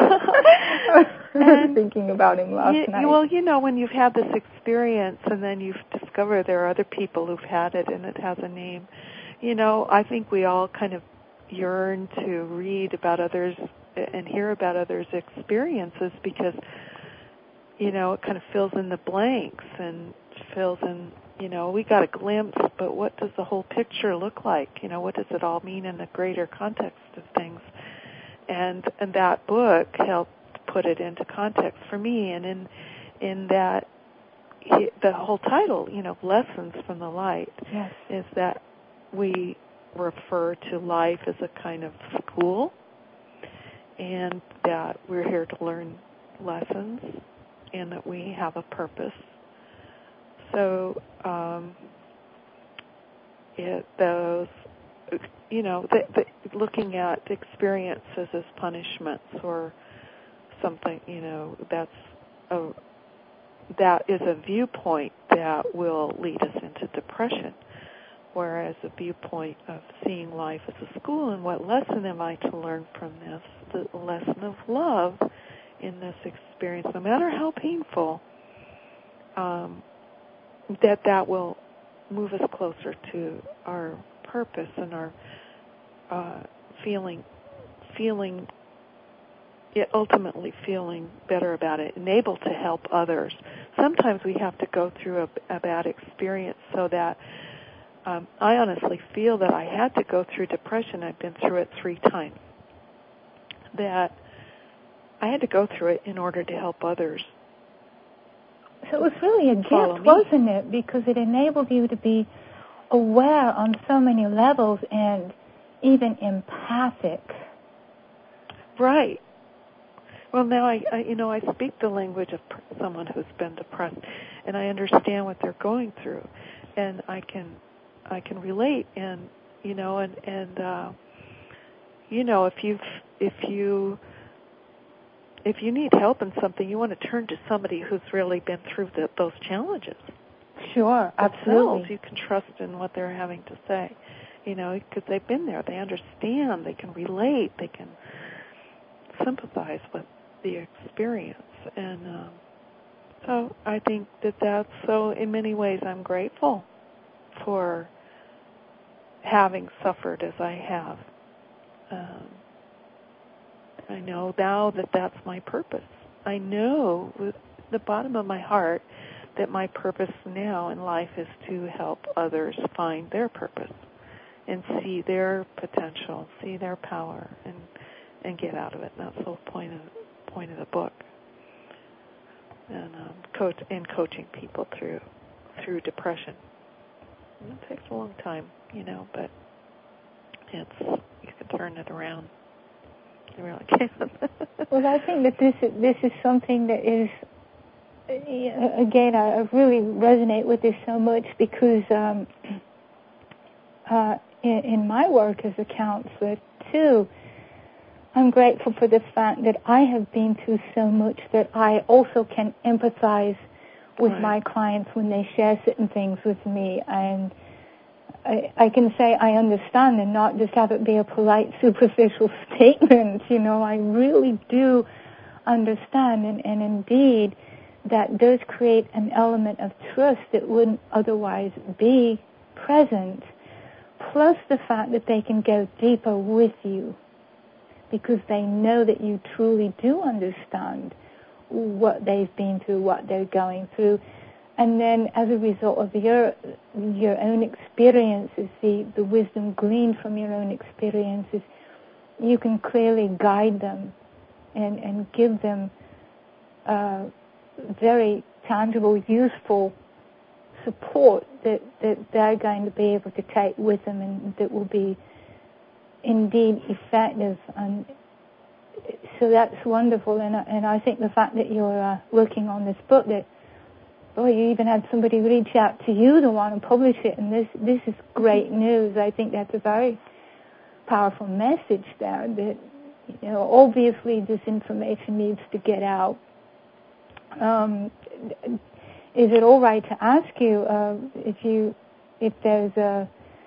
I was thinking about him last night. Well, when you've had this experience and then you've discovered there are other people who've had it and it has a name, I think we all kind of yearn to read about others and hear about others' experiences, because, it kind of fills in the blanks and fills in, we got a glimpse, but what does the whole picture look like? What does it all mean in the greater context of things? And that book helped put it into context for me, and in that, the whole title, Lessons from the Light, yes, is that we refer to life as a kind of school, and that we're here to learn lessons, and that we have a purpose. So, looking at experiences as punishments or something, that is a viewpoint that will lead us into depression. Whereas a viewpoint of seeing life as a school, and what lesson am I to learn from this? The lesson of love in this experience, no matter how painful, that will move us closer to our purpose and our ultimately feeling better about it and able to help others. Sometimes we have to go through a bad experience so that I honestly feel that I had to go through depression. I've been through it 3 times. That I had to go through it in order to help others. So it was really a gift, wasn't it? Because it enabled you to be aware on so many levels and even empathic. Right. Well, now I speak the language of someone who's been depressed, and I understand what they're going through, and I can relate, and if you need help in something, you want to turn to somebody who's really been through those challenges. Sure, absolutely. You can trust in what they're having to say, because they've been there. They understand. They can relate. They can sympathize with the experience. And so I think that's so, in many ways, I'm grateful for having suffered as I have. I know now that that's my purpose. I know with the bottom of my heart that my purpose now in life is to help others find their purpose and see their potential, see their power, and get out of it. And that's the whole point of the book. And coaching people through depression. And it takes a long time, but you can turn it around. You really can. Well, I think that this is something that is, again, I really resonate with this so much because in my work as a counselor too, I'm grateful for the fact that I have been through so much that I also can empathize with my clients when they share certain things with me, and I can say I understand and not just have it be a polite, superficial statement. I really do understand, and indeed that does create an element of trust that wouldn't otherwise be present, plus the fact that they can go deeper with you because they know that you truly do understand what they've been through, what they're going through. And then as a result of your own experiences, the wisdom gleaned from your own experiences, you can clearly guide them and give them very tangible, useful support that they're going to be able to take with them and that will be indeed effective. And so that's wonderful. And I think the fact that you're working on this book, that you even had somebody reach out to you to want to publish it, and this is great news. I think that's a very powerful message there that, obviously this information needs to get out. Is it all right to ask you if there's a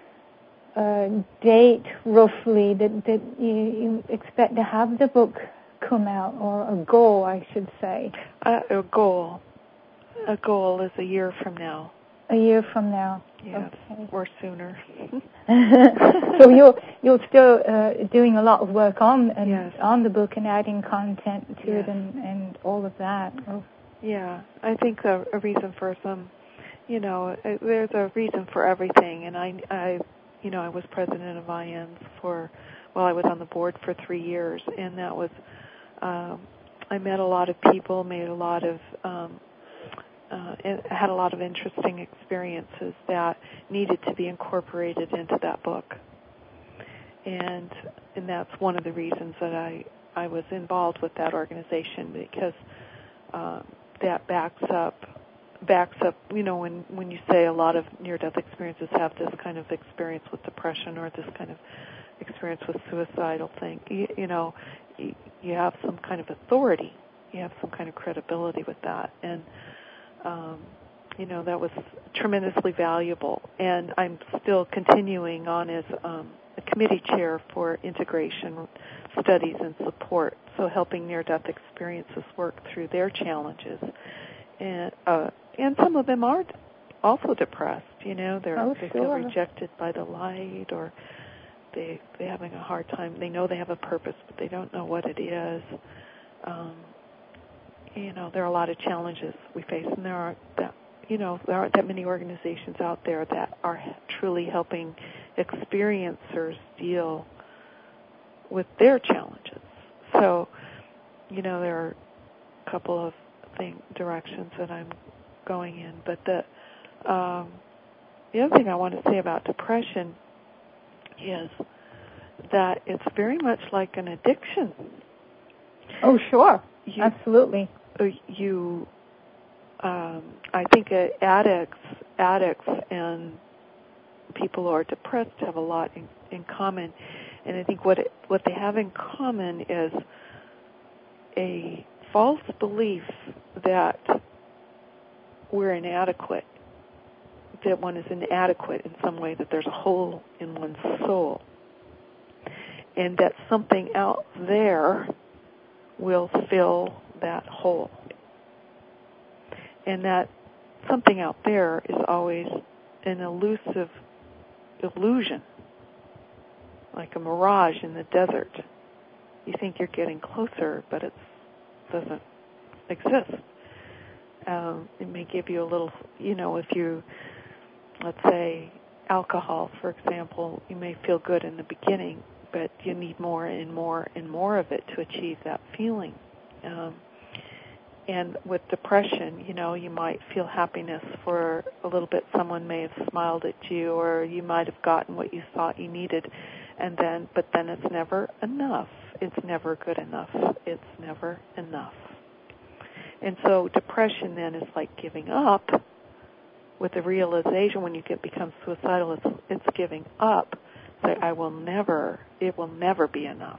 date roughly that you expect to have the book come out, or a goal, I should say? A goal. A goal is a year from now. A year from now. Yes, okay. Or sooner. So you're still doing a lot of work on the book and adding content to it and all of that. Oh. Yeah, I think a reason for some, there's a reason for everything. And I was president of IANDS I was on the board for 3 years, and that was, I met a lot of people, made a lot of, had a lot of interesting experiences that needed to be incorporated into that book. And that's one of the reasons that I was involved with that organization, because that backs up, when you say a lot of near-death experiences have this kind of experience with depression or this kind of experience with suicidal thing, you have some kind of authority, you have some kind of credibility with that, and that was tremendously valuable. And I'm still continuing on as a committee chair for integration studies and support, so helping near-death experiences work through their challenges. And some of them are also depressed, they feel rejected by the light, or they're having a hard time. They know they have a purpose, but they don't know what it is. There are a lot of challenges we face, and there aren't that many organizations out there that are truly helping experiencers deal with their challenges. So, there are a couple of directions that I'm going in. But the other thing I want to say about depression is that it's very much like an addiction. Oh, sure. Absolutely. I think addicts and people who are depressed have a lot in common. And I think what they have in common is a false belief that we're inadequate that one is inadequate in some way, that there's a hole in one's soul, and that something out there will fill that hole. And that something out there is always an elusive illusion, like a mirage in the desert. You think you're getting closer, but it doesn't exist. It may give you a little, if you, let's say, alcohol, for example, you may feel good in the beginning, but you need more and more and more of it to achieve that feeling. And with depression, you might feel happiness for a little bit. Someone may have smiled at you, or you might have gotten what you thought you needed, but then it's never enough. It's never good enough. It's never enough. And so depression then is like giving up. With the realization, when you become suicidal, it's giving up. Say, it will never be enough.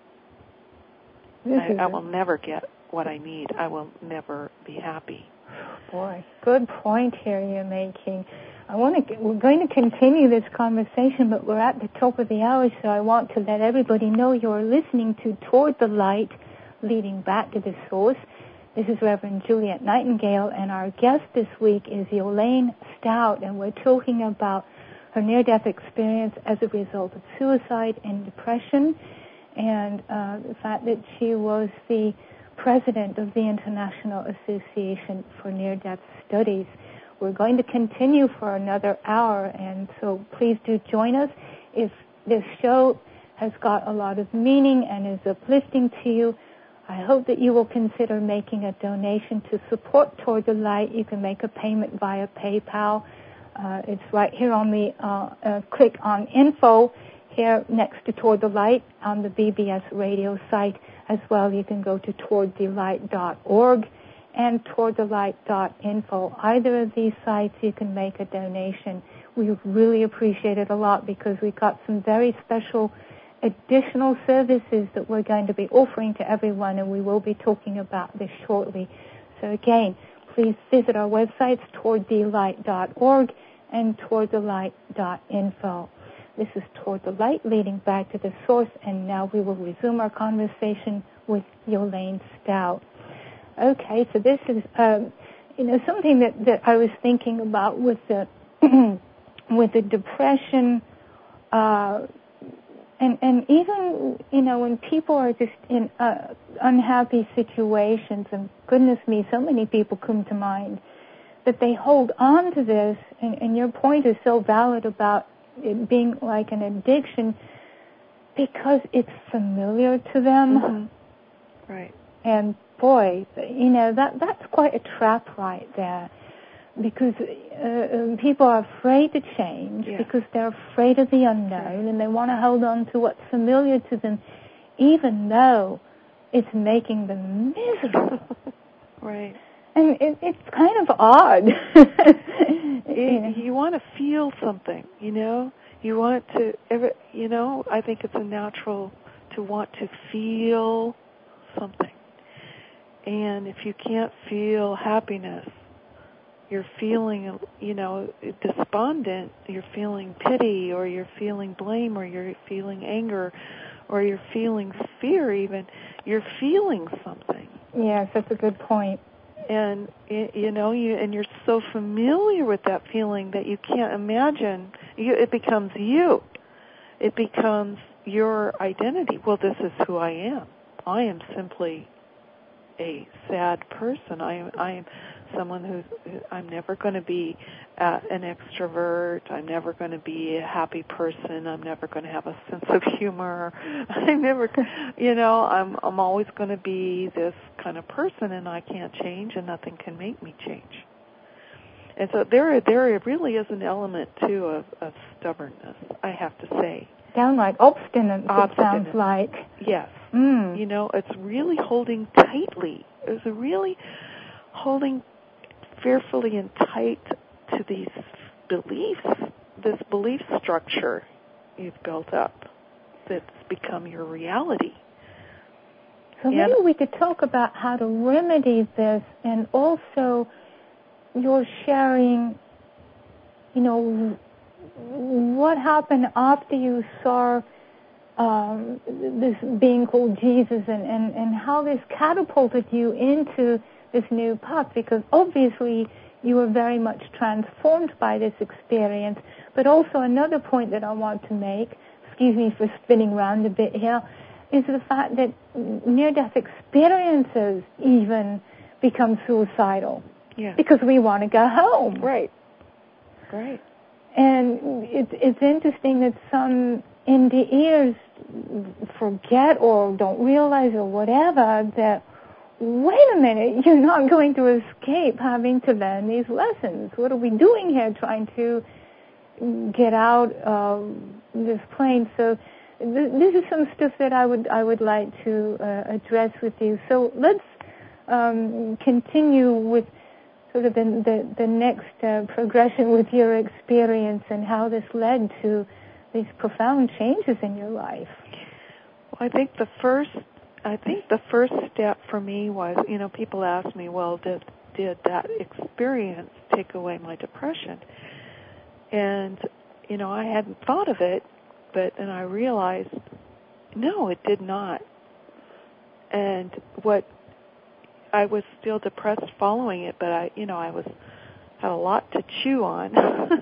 I will never get what I need. I will never be happy. Boy, good point here you're making. We're going to continue this conversation, but we're at the top of the hour, so I want to let everybody know you're listening to Toward the Light, Leading Back to the Source. This is Reverend Juliet Nightingale, and our guest this week is Yolaine Stout, and we're talking about her near-death experience as a result of suicide and depression, and the fact that she was the president of the International Association for Near-Death Studies. We're going to continue for another hour, and so please do join us. If this show has got a lot of meaning and is uplifting to you, I hope that you will consider making a donation to support Toward the Light. You can make a payment via PayPal. It's right here on the click on info here next to Toward the Light on the BBS radio site. As well, you can go to towardthelight.org and towardthelight.info. Either of these sites, you can make a donation. We really appreciate it a lot because we've got some very special additional services that we're going to be offering to everyone, and we will be talking about this shortly. So again, please visit our websites, towardthelight.org and towardthelight.info. This is Toward the Light, leading back to the source, and now we will resume our conversation with Yolaine Stout. Okay, so this is, something that I was thinking about with the with the depression, and even when people are just in unhappy situations, and goodness me, so many people come to mind that they hold on to this, and your point is so valid about it being like an addiction because it's familiar to them. Mm-hmm. Right. And boy, that's quite a trap right there, because people are afraid to change because they're afraid of the unknown, and they want to hold on to what's familiar to them, even though it's making them miserable. Right. And it's kind of odd. You want to feel something, You want to, I think it's a natural to want to feel something. And if you can't feel happiness, you're feeling, despondent, you're feeling pity, or you're feeling blame, or you're feeling anger, or you're feeling fear even, you're feeling something. Yes, that's a good point. And and you're so familiar with that feeling that you can't imagine. It becomes you. It becomes your identity. Well, this is who I am. I am simply a sad person. I am someone I'm never going to be an extrovert. I'm never going to be a happy person. I'm never going to have a sense of humor. I'm never, I'm always going to be this kind of person, and I can't change, and nothing can make me change. And so there really is an element too of stubbornness, I have to say. Downright obstinate. It sounds like. Yes. It's really holding tightly. It's really holding fearfully and tight to these beliefs, this belief structure you've built up that's become your reality. So maybe we could talk about how to remedy this, and also you're sharing what happened after you saw this being called Jesus, and how this catapulted you into this new path, because obviously you were very much transformed by this experience. But also another point that I want to make, excuse me for spinning around a bit here, is the fact that near-death experiences even become suicidal. Yeah. Because we want to go home. Right. And it's interesting that some NDEers forget or don't realize or whatever that, wait a minute, you're not going to escape having to learn these lessons. What are we doing here trying to get out of this plane? So this is some stuff that I would like to address with you. So let's continue with sort of the next progression with your experience and how this led to these profound changes in your life. Well, I think the first step for me was, people ask me, well, did that experience take away my depression? And, I hadn't thought of it, and I realized, no, it did not. And I was still depressed following it, but I had a lot to chew on.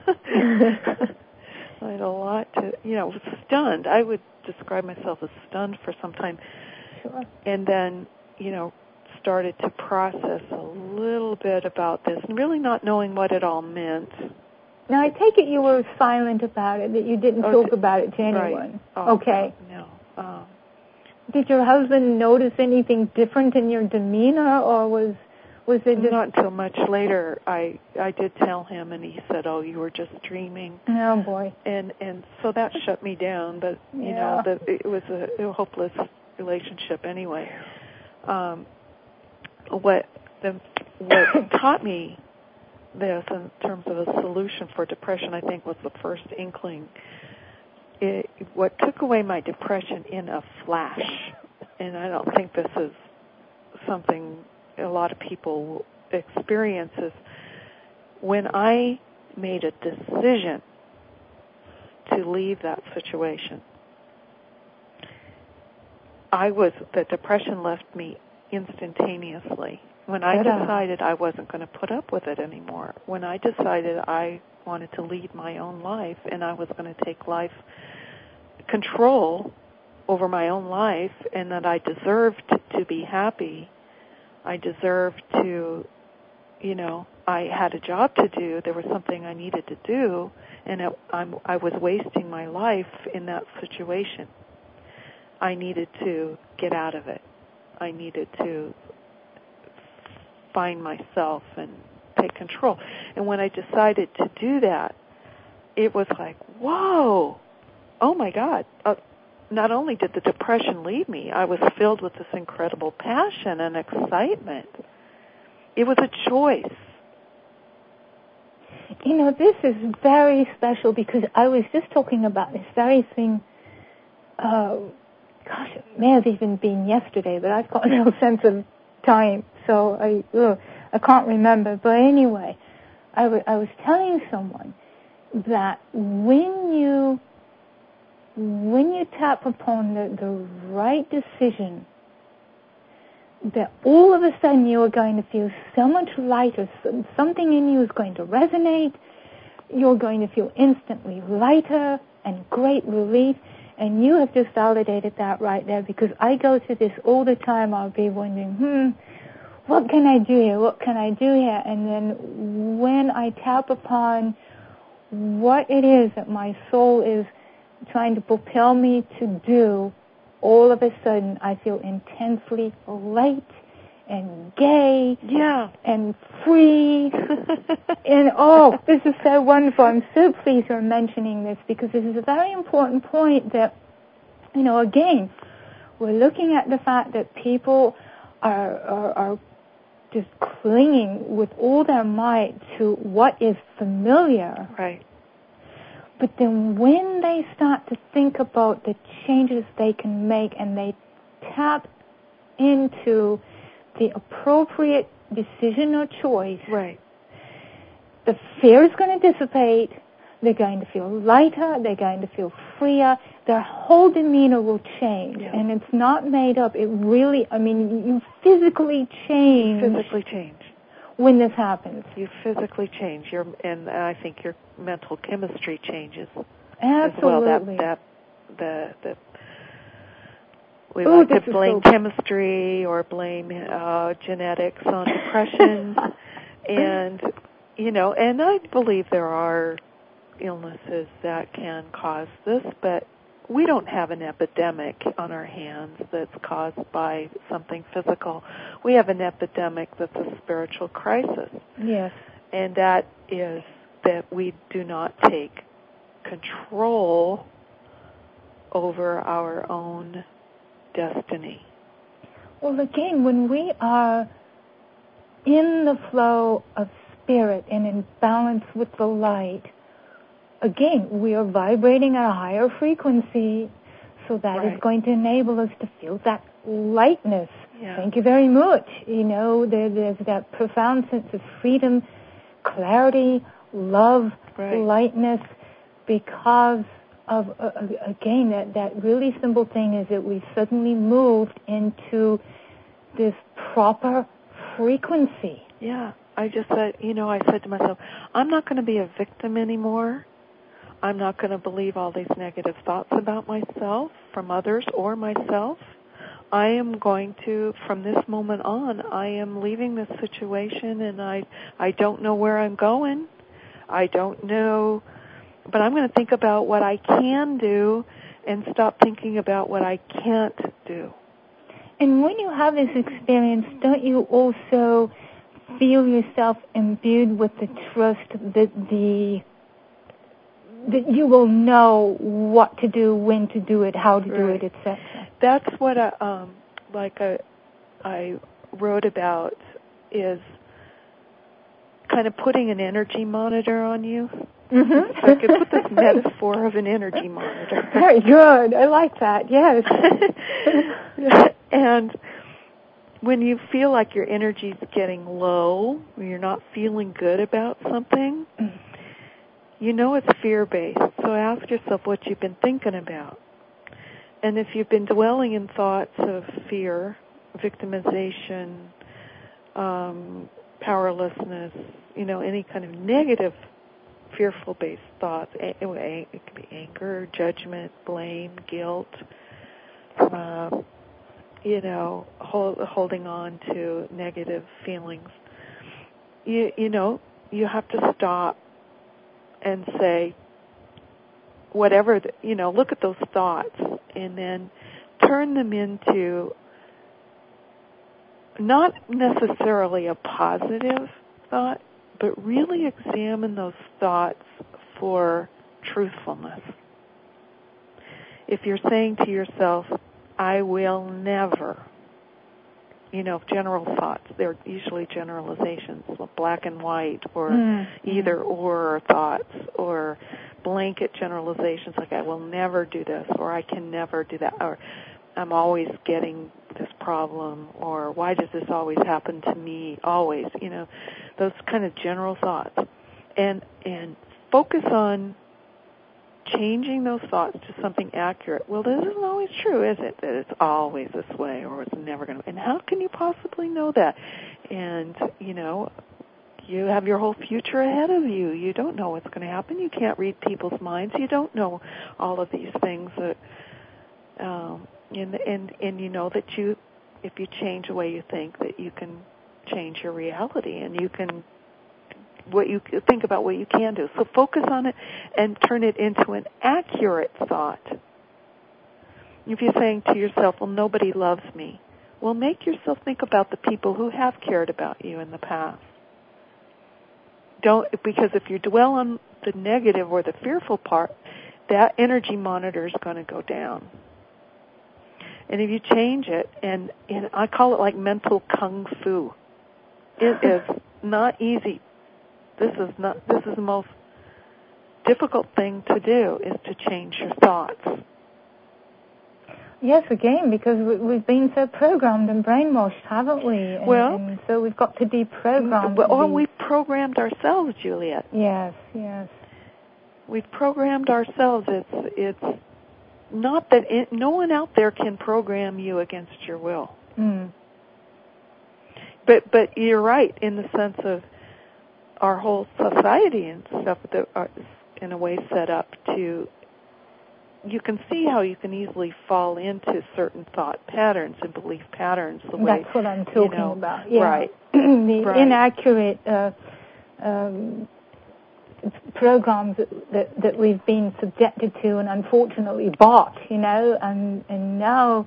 I had a lot to, was stunned. I would describe myself as stunned for some time. Sure. And then, started to process a little bit about this, and really not knowing what it all meant. Now, I take it you were silent about it, that you didn't talk about it to anyone. Right. Oh, okay. No. Did your husband notice anything different in your demeanor, or was it just... Not until much later. I did tell him, and he said, "Oh, you were just dreaming." Oh boy. And so that shut me down. But it was a hopeless relationship anyway. What taught me this in terms of a solution for depression, I think, was the first inkling. What took away my depression in a flash, and I don't think this is something a lot of people experience, is when I made a decision to leave that situation. The depression left me instantaneously. When I decided I wasn't going to put up with it anymore, when I decided I wanted to lead my own life and I was going to take control over my own life, and that I deserved to be happy, I deserved to, I had a job to do, there was something I needed to do, and I was wasting my life in that situation. I needed to get out of it. I needed to find myself and take control. And when I decided to do that, it was like, whoa, oh my God. Not only did the depression leave me, I was filled with this incredible passion and excitement. It was a choice. This is very special, because I was just talking about this very thing, it may have even been yesterday, but I've got no sense of time, so I can't remember. But anyway, I was telling someone that when you tap upon the right decision, that all of a sudden you are going to feel so much lighter, something in you is going to resonate, you're going to feel instantly lighter and great relief. And you have just validated that right there, because I go through this all the time. I'll be wondering, what can I do here? What can I do here? And then when I tap upon what it is that my soul is trying to propel me to do, all of a sudden I feel intensely light and gay and free. And this is so wonderful. I'm so pleased you're mentioning this, because this is a very important point that, again, we're looking at the fact that people are just clinging with all their might to what is familiar. Right. But then when they start to think about the changes they can make, and they tap into the appropriate decision or choice, right, the fear is going to dissipate, they're going to feel lighter, they're going to feel freer, their whole demeanor will change. Yeah. And it's not made up. It really, you physically change. You physically change. When this happens. You physically change. And I think your mental chemistry changes. Absolutely. As well. We like to blame chemistry or blame genetics on depression. And, and I believe there are illnesses that can cause this, but we don't have an epidemic on our hands that's caused by something physical. We have an epidemic that's a spiritual crisis. Yes. And that is that we do not take control over our own destiny. Well, again, when we are in the flow of spirit and in balance with the light, again, we are vibrating at a higher frequency, so that is going to enable us to feel that lightness. Yeah. Thank you very much. There's that profound sense of freedom, clarity, love, lightness, because of, again, that really simple thing is that we suddenly moved into this proper frequency. Yeah. I just said, I said to myself, I'm not going to be a victim anymore. I'm not going to believe all these negative thoughts about myself, from others or myself. I am going to, from this moment on, I am leaving this situation, and I don't know where I'm going. I don't know, but I'm going to think about what I can do and stop thinking about what I can't do. And when you have this experience, don't you also feel yourself imbued with the trust that you will know what to do, when to do it, how to do it, etc.? That's what I wrote about, is kind of putting an energy monitor on you. Mm-hmm. So I could put this metaphor of an energy monitor. Very good. I like that. Yes. And when you feel like your energy's getting low, when you're not feeling good about something, it's fear-based. So ask yourself what you've been thinking about. And if you've been dwelling in thoughts of fear, victimization, powerlessness, any kind of negative, fearful-based thoughts, it could be anger, judgment, blame, guilt, holding on to negative feelings. You have to stop and say, whatever, look at those thoughts and then turn them into not necessarily a positive thought, but really examine those thoughts for truthfulness. If you're saying to yourself, I will never, general thoughts, they're usually generalizations, black and white, or either or thoughts, or blanket generalizations like I will never do this, or I can never do that, or I'm always getting this problem, or why does this always happen to me, always, those kind of general thoughts. And focus on changing those thoughts to something accurate. Well, this isn't always true, is it? That it's always this way, or it's never going to. And how can you possibly know that? And, you have your whole future ahead of you. You don't know what's going to happen. You can't read people's minds. You don't know all of these things that, and you know that if you change the way you think, that you can change your reality, and you can think about what you can do. So focus on it and turn it into an accurate thought. If you're saying to yourself, well, nobody loves me, well, make yourself think about the people who have cared about you in the past. Because if you dwell on the negative or the fearful part, that energy monitor is going to go down. And if you change it, and I call it like mental kung fu. It is not easy. This is the most difficult thing to do, is to change your thoughts. Yes, again, because we've been so programmed and brainwashed, haven't we? And so we've got to deprogram. Or we've programmed ourselves, Juliet. Yes, yes. We've programmed ourselves. It's not that no one out there can program you against your will. Mm. But you're right in the sense of our whole society and stuff that are in a way set up to. You can see how you can easily fall into certain thought patterns and belief patterns. That's what I'm talking about. Yeah. Right. The inaccurate programs that we've been subjected to and unfortunately bought, and now,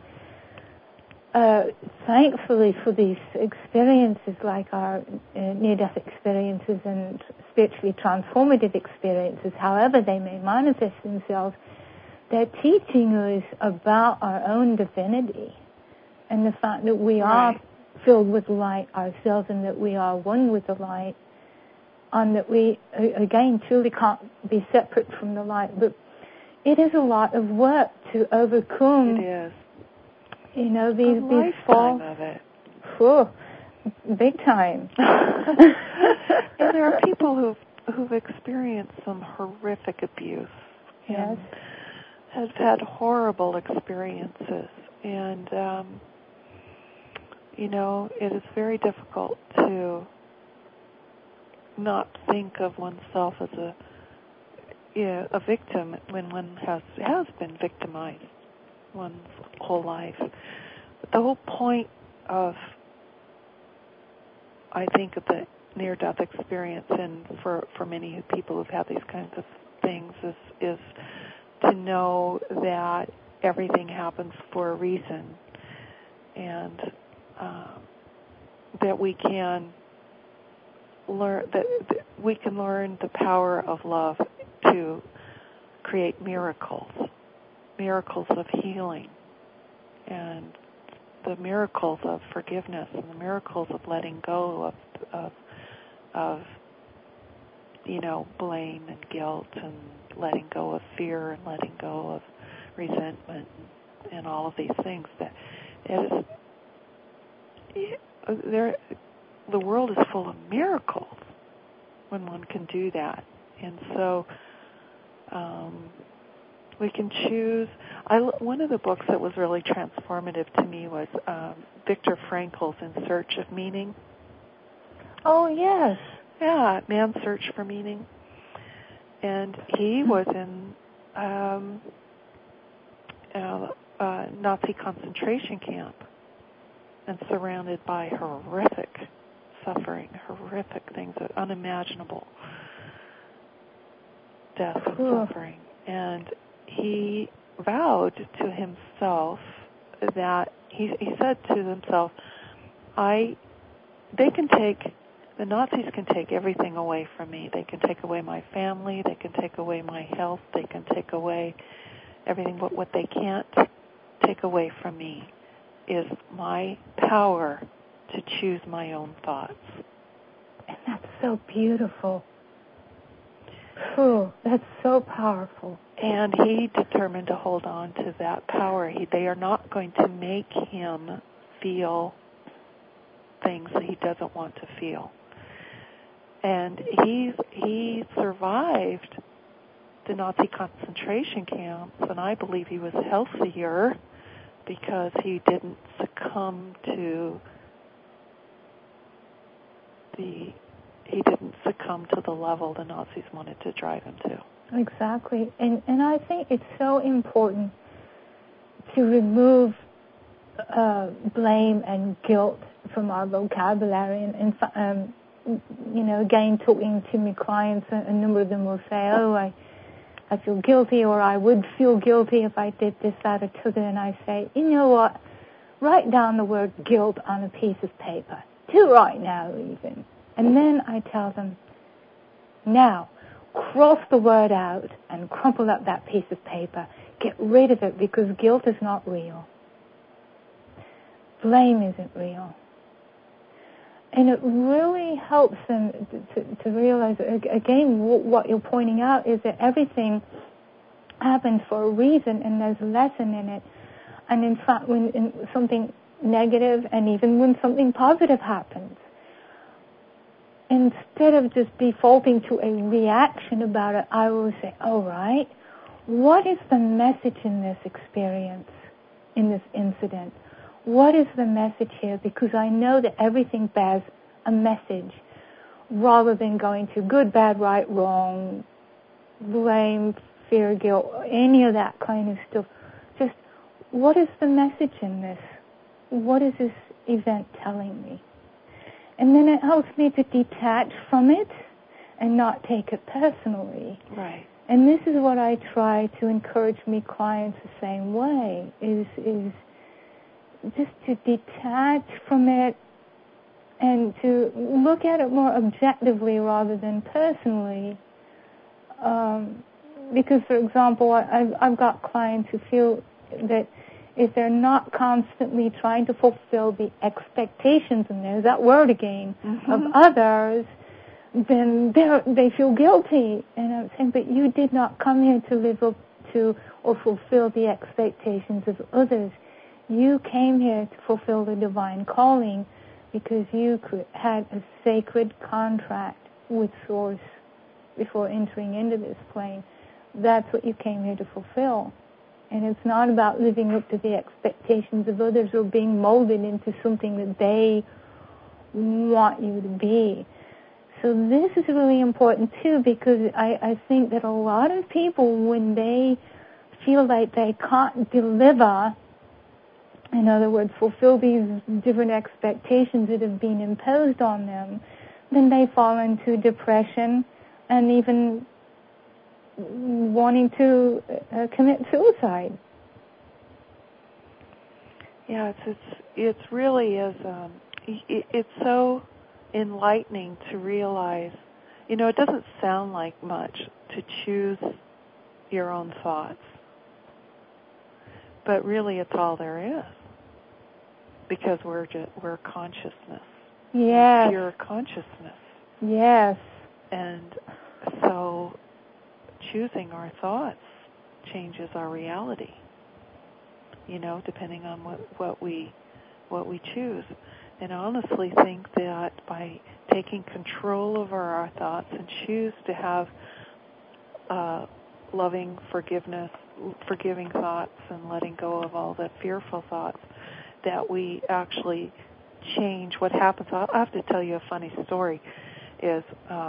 thankfully for these experiences like our near-death experiences and spiritually transformative experiences, however they may manifest themselves, they're teaching us about our own divinity and the fact that we are filled with light ourselves and that we are one with the light, and that we, again, truly can't be separate from the light. But it is a lot of work to overcome. It is. These falls. Of it. Oh, big time. And there are people who've experienced some horrific abuse. Yes. Have had horrible experiences, and it is very difficult to not think of oneself as a victim when one has been victimized one's whole life. But the whole point of, I think, of the near-death experience, and for many people who've had these kinds of things, is to know that everything happens for a reason, and that we can learn the power of love to create miracles of healing, and the miracles of forgiveness, and the miracles of letting go of blame and guilt, and letting go of fear, and letting go of resentment, and all of these things. That the world is full of miracles when one can do that, and so we can choose. One of the books that was really transformative to me was Viktor Frankl's In Search of Meaning. Oh, yes. Yeah, Man's Search for Meaning. And he was in a Nazi concentration camp and surrounded by horrific suffering, horrific things, unimaginable death and suffering. And he vowed to himself that he said to himself, the Nazis can take everything away from me. They can take away my family. They can take away my health. They can take away everything. But what they can't take away from me is my power to choose my own thoughts. And that's so beautiful. Oh, that's so powerful. And he determined to hold on to that power. They are not going to make him feel things that he doesn't want to feel. And he survived the Nazi concentration camps, and I believe he was healthier because he didn't succumb to the level the Nazis wanted to drive him to. Exactly. And I think it's so important to remove blame and guilt from our vocabulary. And again, talking to my clients, a number of them will say, I feel guilty, or I would feel guilty if I did this, that, or t'other. And I say, you know what? Write down the word guilt on a piece of paper. Do right now, even. And then I tell them, now, cross the word out and crumple up that piece of paper. Get rid of it, because guilt is not real. Blame isn't real. And it really helps them to realize, again, what you're pointing out is that everything happens for a reason, and there's a lesson in it. And in fact, when something negative, and even when something positive happens, instead of just defaulting to a reaction about it, I will say, all right, what is the message in this experience, in this incident? What is the message here? Because I know that everything bears a message, rather than going to good, bad, right, wrong, blame, fear, guilt, any of that kind of stuff. Just, what is the message in this? What is this event telling me? And then it helps me to detach from it and not take it personally. Right. And this is what I try to encourage me clients the same way, is just to detach from it and to look at it more objectively rather than personally. Because, for example, I've got clients who feel that if they're not constantly trying to fulfill the expectations, and there's that word again, of others, then they feel guilty. And I'm saying, but you did not come here to live up to or fulfill the expectations of others. You came here to fulfill the divine calling because you had a sacred contract with Source before entering into this plane. That's what you came here to fulfill. And it's not about living up to the expectations of others or being molded into something that they want you to be. So this is really important too, because I think that a lot of people, when they feel like they can't deliver, in other words, fulfill these different expectations that have been imposed on them, then they fall into depression and even wanting to commit suicide. Yeah, it's really is. It's so enlightening to realize. It doesn't sound like much to choose your own thoughts, but really, it's all there is. Because we're consciousness. Yes. Pure consciousness. Yes. And so choosing our thoughts changes our reality, depending on what we choose. And I honestly think that by taking control over our thoughts and choose to have loving forgiving thoughts and letting go of all the fearful thoughts, that we actually change what happens. I'll have to tell you a funny story. Is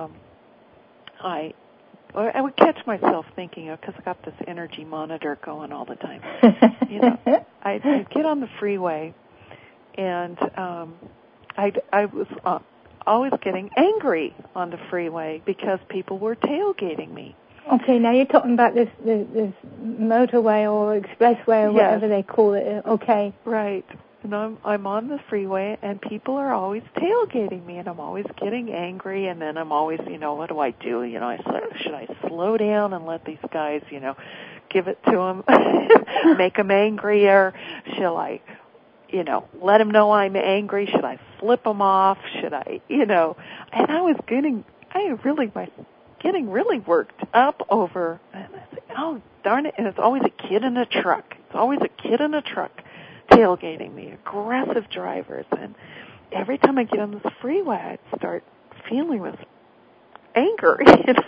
I would catch myself thinking, because I got this energy monitor going all the time. I'd get on the freeway, and I was always getting angry on the freeway because people were tailgating me. Okay, now you're talking about this motorway or expressway or whatever they call it. Okay. Right. And I'm on the freeway, and people are always tailgating me, and I'm always getting angry, and then I'm always, what do I do? Should I slow down and let these guys, give it to them, make them angrier? Shall I, let them know I'm angry? Should I flip them off? Should I, And I was getting really worked up over, and I said, oh, darn it, and it's always a kid in a truck. Tailgating me, aggressive drivers, and every time I get on this freeway, I'd start feeling this anger,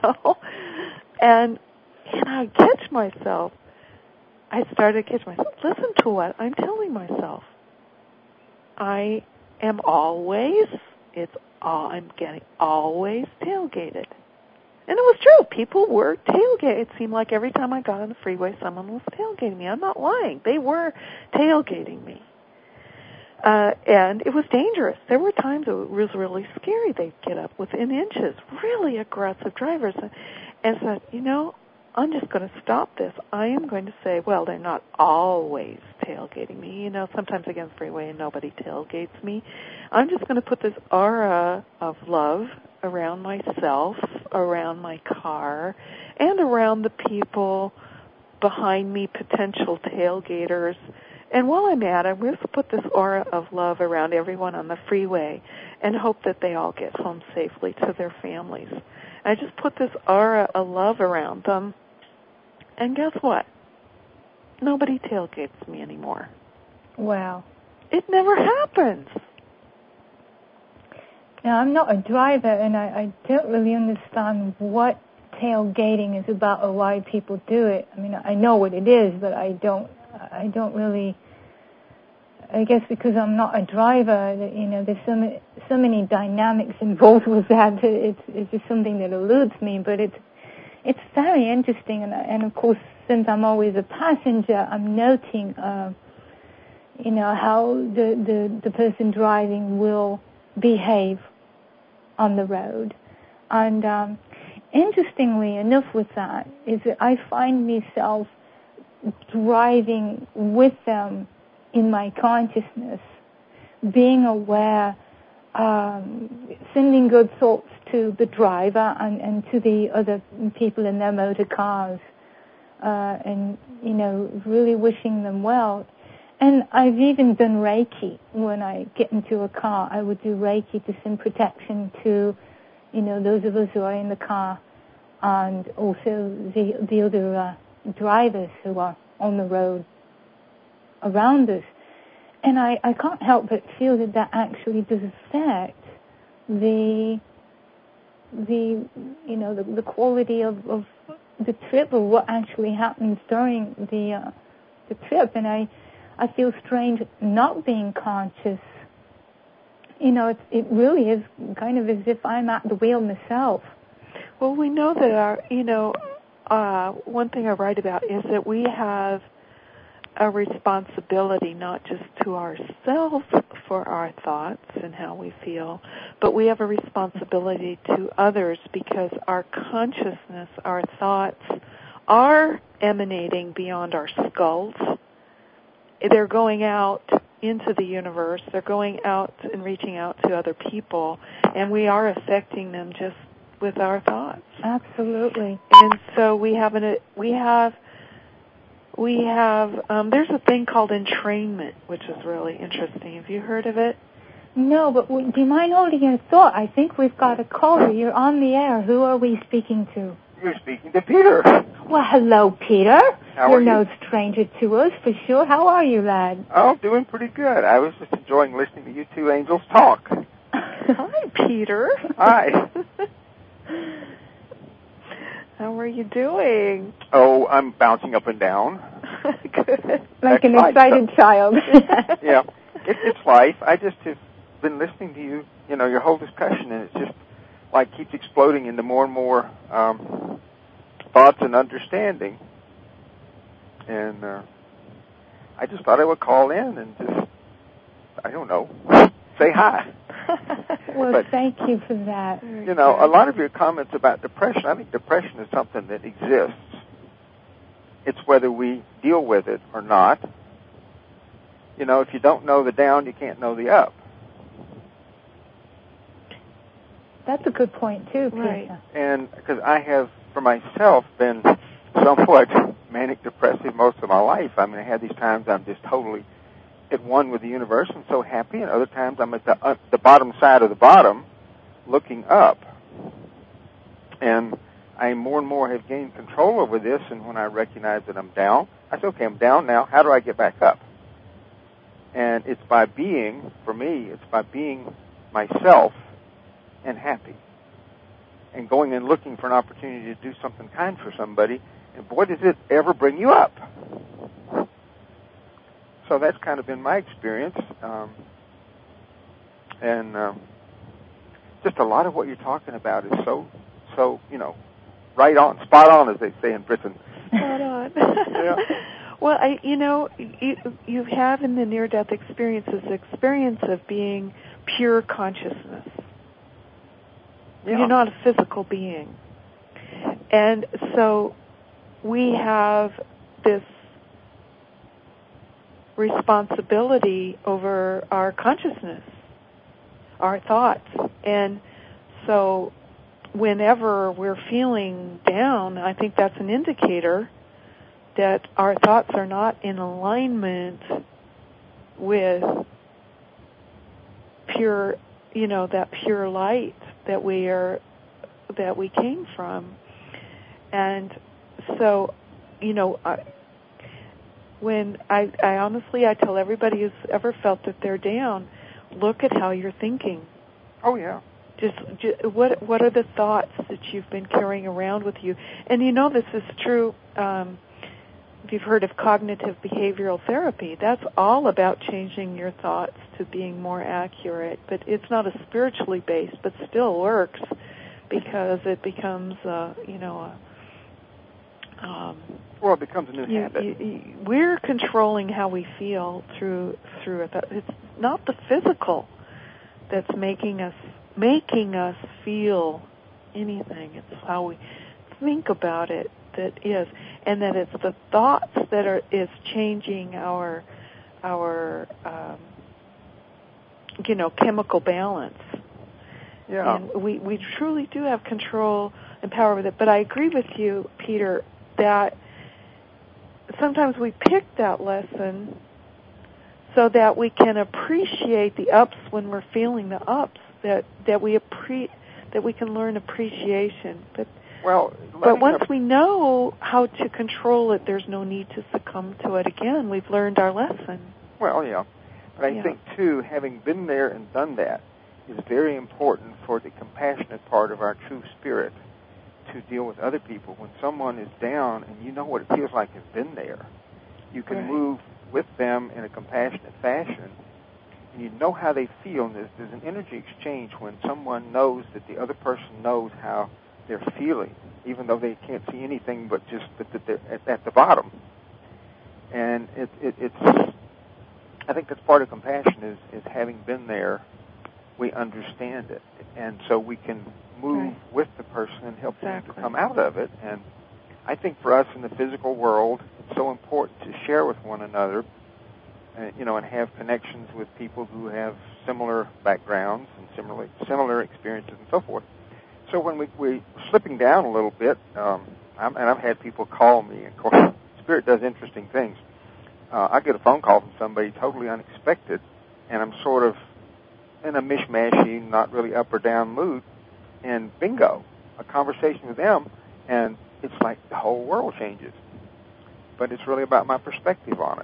and I started to catch myself. Listen to what I'm telling myself. I am always tailgated. And it was true. People were tailgating. It seemed like every time I got on the freeway, someone was tailgating me. I'm not lying. They were tailgating me. And it was dangerous. There were times it was really scary. They'd get up within inches, really aggressive drivers. And said, I'm just going to stop this. I am going to say, well, they're not always tailgating me. Sometimes I get on the freeway and nobody tailgates me. I'm just going to put this aura of love around myself, around my car, and around the people behind me, potential tailgaters. And while I'm at it, I'm going to put this aura of love around everyone on the freeway and hope that they all get home safely to their families. I just put this aura of love around them, and guess what? Nobody tailgates me anymore. Wow. It never happens. Now, I'm not a driver, and I don't really understand what tailgating is about or why people do it. I mean, I know what it is, but I don't really. I guess because I'm not a driver, there's so many dynamics involved with that. It's just something that eludes me. But it's very interesting, and of course, since I'm always a passenger, I'm noting, how the person driving will behave on the road. And interestingly enough, with that is that I find myself driving with them in my consciousness, being aware, sending good thoughts to the driver and to the other people in their motor cars, and really wishing them well. And I've even done Reiki. When I get into a car, I would do Reiki to send protection to, those of us who are in the car, and also the other drivers who are on the road around us. And I can't help but feel that actually does affect the quality of the trip, or what actually happens during the trip. And I feel strange not being conscious. It really is kind of as if I'm at the wheel myself. Well, we know that one thing I write about is that we have a responsibility not just to ourselves for our thoughts and how we feel, but we have a responsibility to others, because our consciousness, our thoughts are emanating beyond our skulls. They're going out into the universe. They're going out and reaching out to other people, and we are affecting them just with our thoughts. Absolutely. And so we have there's a thing called entrainment, which is really interesting. Have you heard of it? No, but do you mind holding your thought? I think we've got a caller. You're on the air. Who are we speaking to? You're speaking to Peter. Well, hello, Peter. How You're are you? no stranger to us, for sure. How are you, lad? Oh, doing pretty good. I was just enjoying listening to you two angels talk. Hi, Peter. Hi. How are you doing? Oh, I'm bouncing up and down. Good. Like an excited child. Yeah, it's life. I just have been listening to you, your whole discussion, and it's just like keeps exploding into more and more thoughts and understanding. And I just thought I would call in and just, I don't know, say hi. Well, but, thank you for that. A lot of your comments about depression, I think depression is something that exists. It's whether we deal with it or not. If you don't know the down, you can't know the up. That's a good point, too, Peter. Right. And because I have, for myself, been somewhat manic-depressive most of my life. I mean, I had these times I'm just totally at one with the universe and so happy, and other times I'm at the bottom side of the bottom looking up. And I more and more have gained control over this, and when I recognize that I'm down, I say, okay, I'm down now. How do I get back up? And it's by being, for me, it's by being myself and happy, and going and looking for an opportunity to do something kind for somebody, and boy, does it ever bring you up. So that's kind of been my experience, and just a lot of what you're talking about is so right on, spot on, as they say in Britain. Spot on. Yeah. Well, you have in the near-death experiences the experience of being pure consciousness. Yeah. You're not a physical being. And so we have this responsibility over our consciousness, our thoughts. And so whenever we're feeling down, I think that's an indicator that our thoughts are not in alignment with pure, that pure light that we came from. And so, when I honestly, I tell everybody who's ever felt that they're down, look at how you're thinking. Oh, yeah. Just what are the thoughts that you've been carrying around with you? And you know this is true. If you've heard of cognitive behavioral therapy, that's all about changing your thoughts to being more accurate. But it's not a spiritually based, but still works because it becomes, well, it becomes a new habit. We're controlling how we feel through it. It's not the physical that's making us feel anything. It's how we think about it that is, and that it's the thoughts that is changing our chemical balance. Yeah. And we truly do have control and power with it. But I agree with you, Peter, that sometimes we pick that lesson so that we can appreciate the ups when we're feeling the ups, that we can learn appreciation. But once we know how to control it, there's no need to succumb to it again. We've learned our lesson. Well, yeah. But I think, too, having been there and done that is very important for the compassionate part of our true spirit to deal with other people. When someone is down and you know what it feels like has been there, you can move with them in a compassionate fashion, and you know how they feel. And there's an energy exchange when someone knows that the other person knows how they're feeling, even though they can't see anything but just that they're at the bottom. And it's I think that's part of compassion is having been there, we understand it, and so we can move with the person and help them to come out of it. And I think for us in the physical world, it's so important to share with one another, and have connections with people who have similar backgrounds and similar experiences and so forth. So when we're slipping down a little bit, and I've had people call me, of course, Spirit does interesting things. I get a phone call from somebody totally unexpected, and I'm sort of in a mishmashy, not really up or down mood, and bingo, a conversation with them, and it's like the whole world changes. But it's really about my perspective on it.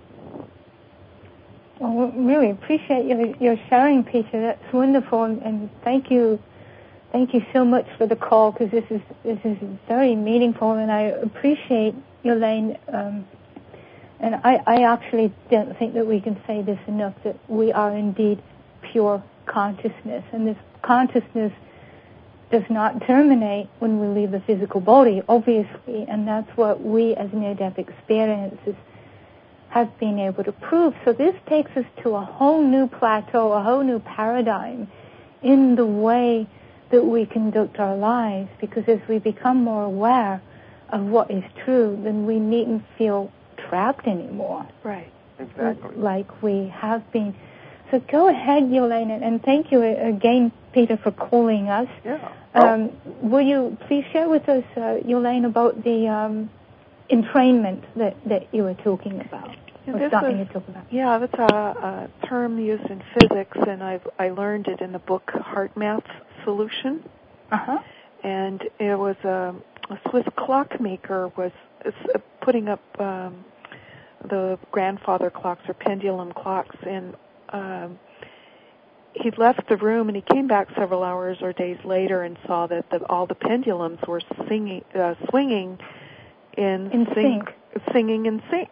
Well, really appreciate your sharing, Peter. That's wonderful, and thank you so much for the call, because this is very meaningful, and I appreciate Elaine. And I actually don't think that we can say this enough, that we are indeed pure consciousness, and this consciousness does not terminate when we leave the physical body, obviously, and that's what we as near-death experiencers have been able to prove. So this takes us to a whole new plateau, a whole new paradigm in the way that we conduct our lives, because as we become more aware of what is true, then we needn't feel trapped anymore. Right. Exactly. Like we have been. So go ahead, Yelena, and thank you again, Peter, for calling us. Yeah. Will you please share with us, Yelena, about the entrainment that you were talking about? Yeah, that's a term used in physics, and I learned it in the book Heart Math Solution. Uh-huh. And it was a Swiss clockmaker was putting up the grandfather clocks or pendulum clocks, and he left the room, and he came back several hours or days later and saw that all the pendulums were swinging in sync. Swinging in sync.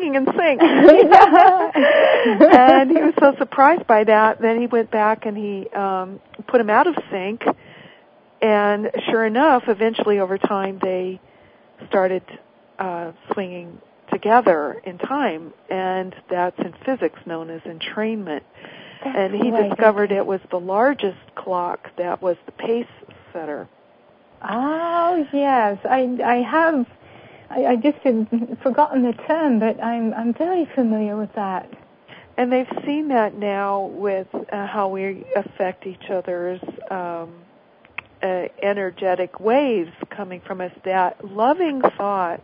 And he was so surprised by that. Then he went back and he put them out of sync. And sure enough, eventually over time, they started swinging together in time. And that's in physics known as entrainment. And he discovered it was the largest clock that was the pace setter. Oh, yes. I just had forgotten the term, but I'm very familiar with that. And they've seen that now with how we affect each other's energetic waves coming from us, that loving thoughts,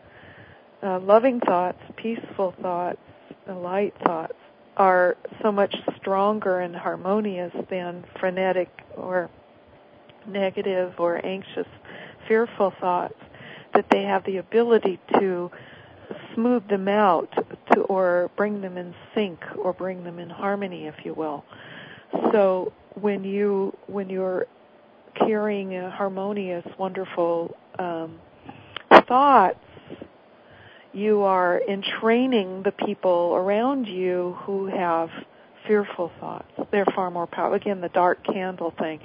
peaceful thoughts, light thoughts are so much stronger and harmonious than frenetic or negative or anxious, fearful thoughts, that they have the ability to smooth them out or bring them in sync or bring them in harmony, if you will. So when you're carrying a harmonious, wonderful thoughts, you are entraining the people around you who have fearful thoughts. They're far more powerful. Again, the dark candle thing.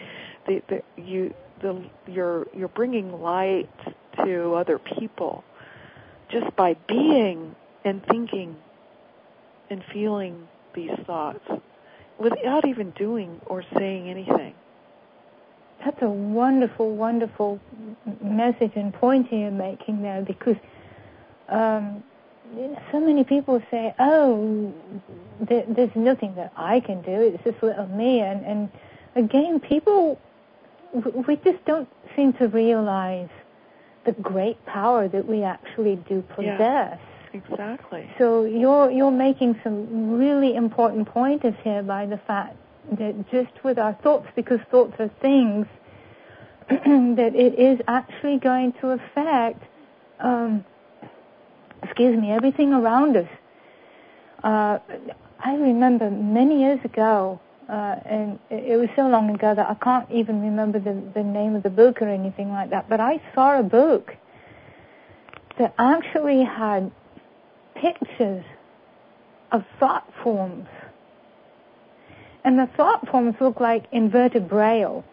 You're bringing light to other people just by being and thinking and feeling these thoughts without even doing or saying anything. That's a wonderful, wonderful message and point you're making there, because so many people say, oh, there's nothing that I can do, it's just little me. And again, people, we just don't seem to realize the great power that we actually do possess. Yeah, exactly. So you're making some really important pointers here by the fact that just with our thoughts, because thoughts are things, that it is actually going to affect, everything around us. I remember many years ago, and it was so long ago that I can't even remember the name of the book or anything like that, but I saw a book that actually had pictures of thought forms. And the thought forms look like inverted braille,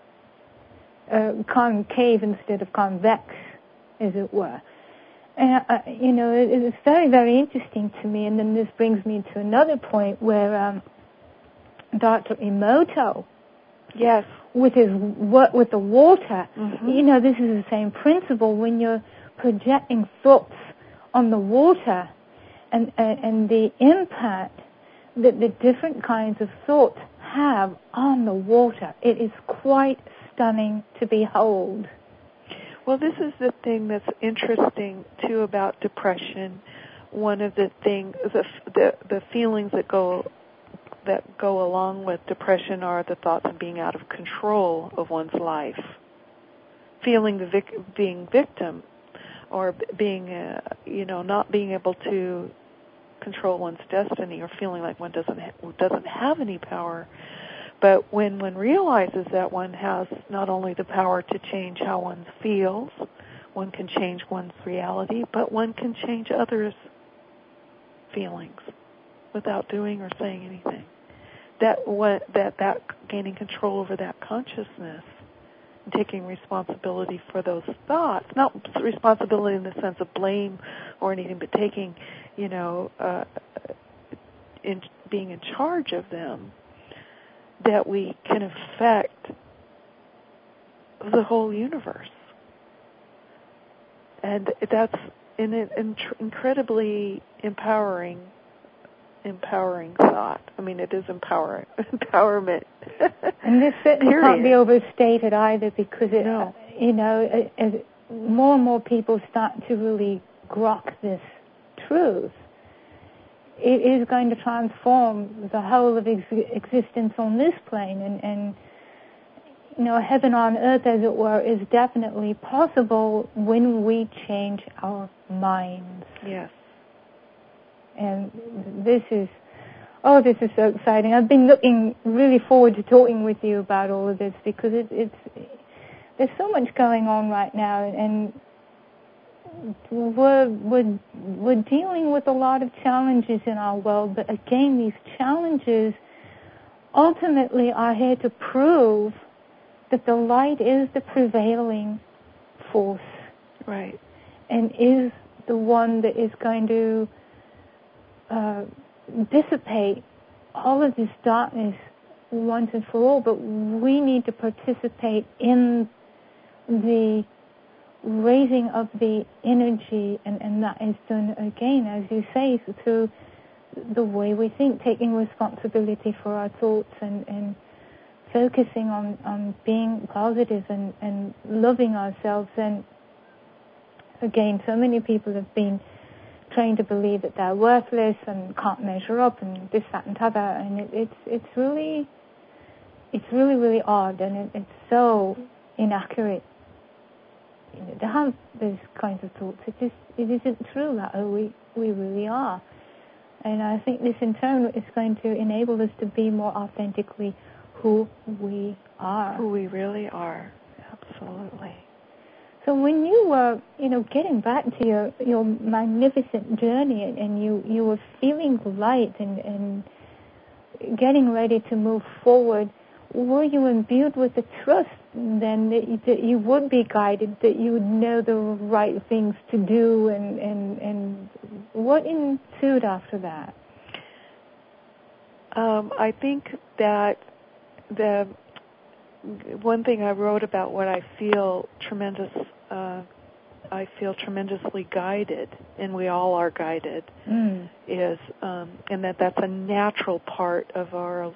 concave instead of convex, as it were. And, it was very, very interesting to me. And then this brings me to another point where Dr. Emoto, yes, with the water, mm-hmm. This is the same principle when you're projecting thoughts on the water and the impact that the different kinds of thoughts have on the water. It is quite stunning to behold. Well, this is the thing that's interesting too about depression. One of the things, the feelings that go along with depression are the thoughts of being out of control of one's life, feeling being victim, or being not being able to control one's destiny, or feeling like one doesn't have any power. But when one realizes that one has not only the power to change how one feels, one can change one's reality, but one can change others' feelings without doing or saying anything. That gaining control over that consciousness, and taking responsibility for those thoughts, not responsibility in the sense of blame or anything, but taking, being in charge of them, that we can affect the whole universe. And that's an incredibly empowering thought. I mean, it is empowerment. And this certainly can't be overstated either, because as more and more people start to really grok this truth, it is going to transform the whole of existence on this plane, and heaven on earth, as it were, is definitely possible when we change our minds. Yes. And this is so exciting. I've been looking really forward to talking with you about all of this, because there's so much going on right now, and we're dealing with a lot of challenges in our world. But again, these challenges ultimately are here to prove that the light is the prevailing force, right, and is the one that is going to dissipate all of this darkness once and for all. But we need to participate in the raising of the energy, and that is done, again, as you say, through the way we think, taking responsibility for our thoughts, and focusing on being positive and loving ourselves. And again, so many people have been trained to believe that they're worthless and can't measure up and this, that, and t'other, and it's really odd, and it's so inaccurate to have those kinds of thoughts. It isn't true that we really are. And I think this in turn is going to enable us to be more authentically who we are. Who we really are. Absolutely. So when you were, getting back to your magnificent journey and you were feeling light and getting ready to move forward, were you imbued with the trust then that you would be guided, that you would know the right things to do, and what ensued after that? I think that the one thing I wrote about what I feel tremendously guided, and we all are guided, is, and that's a natural part of our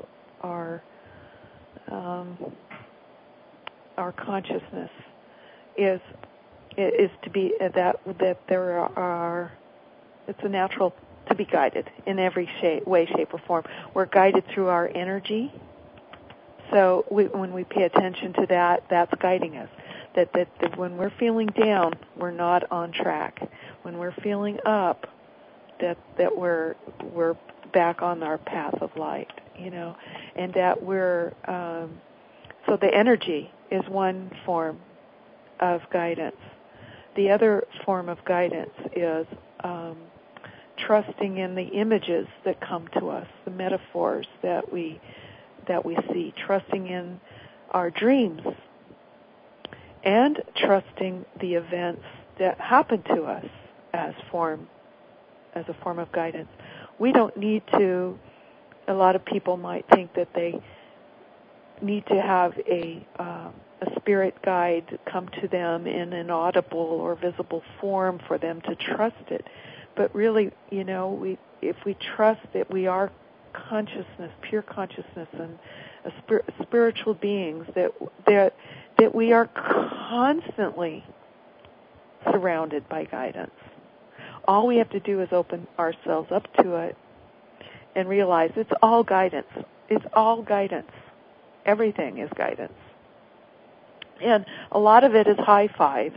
consciousness, is to be that there are. It's a natural to be guided in every way, shape, or form. We're guided through our energy. So when we pay attention to that, that's guiding us. That when we're feeling down, we're not on track. When we're feeling up, that we're back on our path of light, and that we're so the energy is one form of guidance. The other form of guidance is trusting in the images that come to us, the metaphors that we see, trusting in our dreams, and trusting the events that happen to us as a form of guidance. We don't need to. A lot of people might think that they need to have a spirit guide come to them in an audible or visible form for them to trust it. But really, if we trust that we are consciousness, pure consciousness, and spiritual beings, that we are constantly surrounded by guidance. All we have to do is open ourselves up to it and realize it's all guidance. It's all guidance. Everything is guidance. And a lot of it is high fives,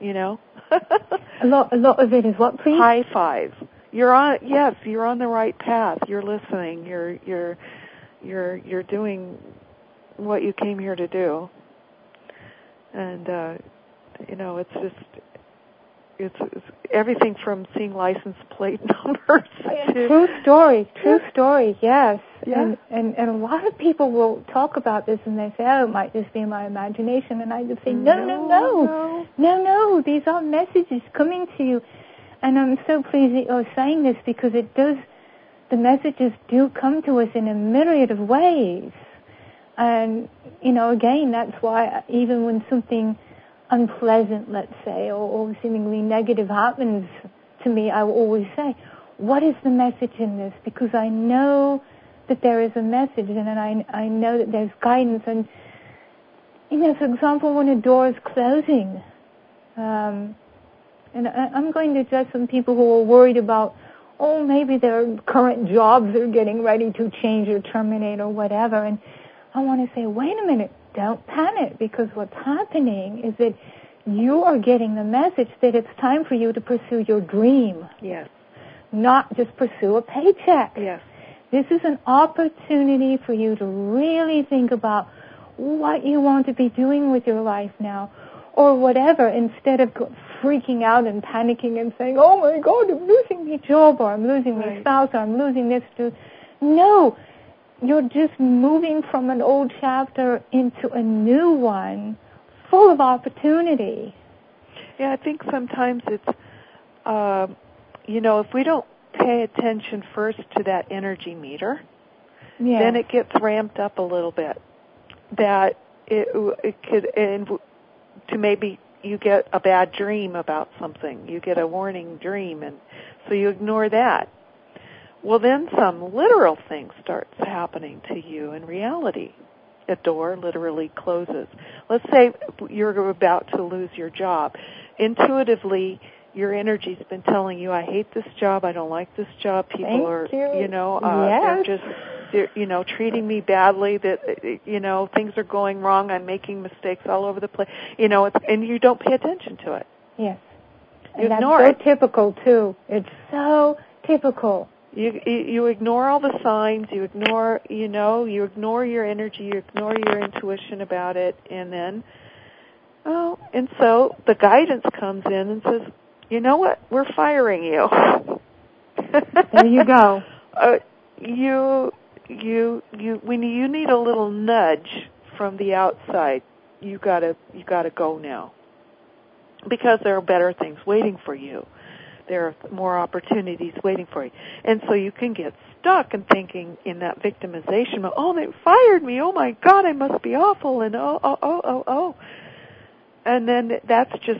A lot of it is what, please? High fives. You're on the right path. You're listening. You're doing what you came here to do. And it's everything from seeing license plate numbers to True story, yes. Yeah. And a lot of people will talk about this and they say, it might just be my imagination, and I just say, no, these are messages coming to you. And I'm so pleased that you're saying this, because the messages do come to us in a myriad of ways. And, again, that's why even when something unpleasant, let's say, or seemingly negative happens to me, I will always say, what is the message in this? Because I know that there is a message, and I know that there's guidance. And, for example, when a door is closing, and I'm going to address some people who are worried about, maybe their current jobs are getting ready to change or terminate or whatever. And I want to say, wait a minute, don't panic, because what's happening is that you are getting the message that it's time for you to pursue your dream. Yes. Not just pursue a paycheck. Yes. This is an opportunity for you to really think about what you want to be doing with your life now, or whatever, instead of freaking out and panicking and saying, oh my God, I'm losing my job, or I'm losing my spouse, or I'm losing this. No, you're just moving from an old chapter into a new one, full of opportunity. Yeah, I think sometimes it's, if we don't pay attention first to that energy meter, then it gets ramped up a little bit. That it could, and to maybe you get a bad dream about something, you get a warning dream, and so you ignore that. Well, then some literal thing starts happening to you in reality. A door literally closes. Let's say you're about to lose your job. Intuitively, your energy's been telling you, I hate this job, I don't like this job, people are, they're just, treating me badly, that, things are going wrong, I'm making mistakes all over the place, and you don't pay attention to it. Yes. You and ignore that's so typical, too. It's so typical. You ignore all the signs, you ignore your energy, you ignore your intuition about it, and so the guidance comes in and says, you know what, we're firing you. There you go. When you need a little nudge from the outside, you gotta go now, because there are better things waiting for you. There are more opportunities waiting for you. And so you can get stuck in thinking in that victimization of, oh, they fired me, oh my God, I must be awful, and oh. And then that's just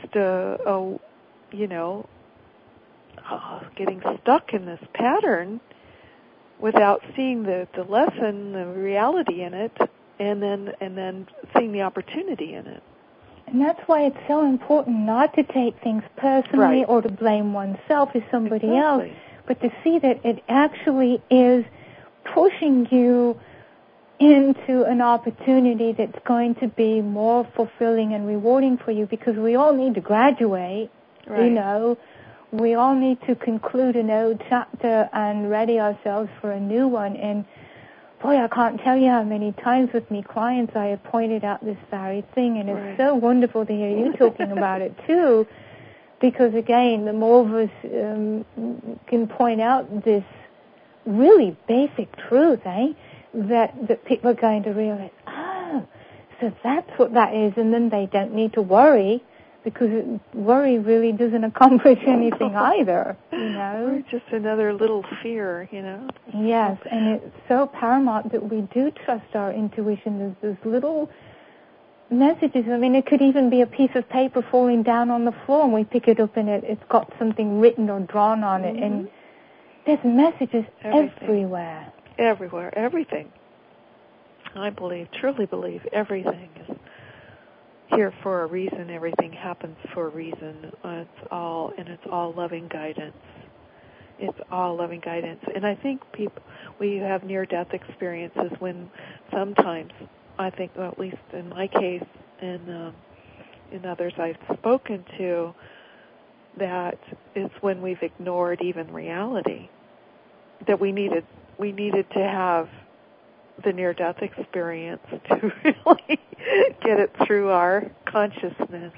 getting stuck in this pattern without seeing the lesson, the reality in it, and then seeing the opportunity in it. And that's why it's so important not to take things personally or to blame oneself or somebody else, but to see that it actually is pushing you into an opportunity that's going to be more fulfilling and rewarding for you, because we all need to graduate, we all need to conclude an old chapter and ready ourselves for a new one. And boy, I can't tell you how many times with me clients I have pointed out this very thing, and it's so wonderful to hear you talking about it too, because again, the more of us can point out this really basic truth, that people are going to realize, so that's what that is, and then they don't need to worry, because worry really doesn't accomplish anything either, Or just another little fear, Yes, and it's so paramount that we do trust our intuition. There's little messages. I mean, it could even be a piece of paper falling down on the floor, and we pick it up, and it's got something written or drawn on it, and there's messages everywhere. Everywhere, everything. I truly believe everything is here for a reason. Everything happens for a reason. It's all loving guidance. It's all loving guidance. And I think we have near-death experiences when sometimes, I think, well, at least in my case and in others I've spoken to, that it's when we've ignored even reality, that we needed to have the near-death experience to really get it through our consciousness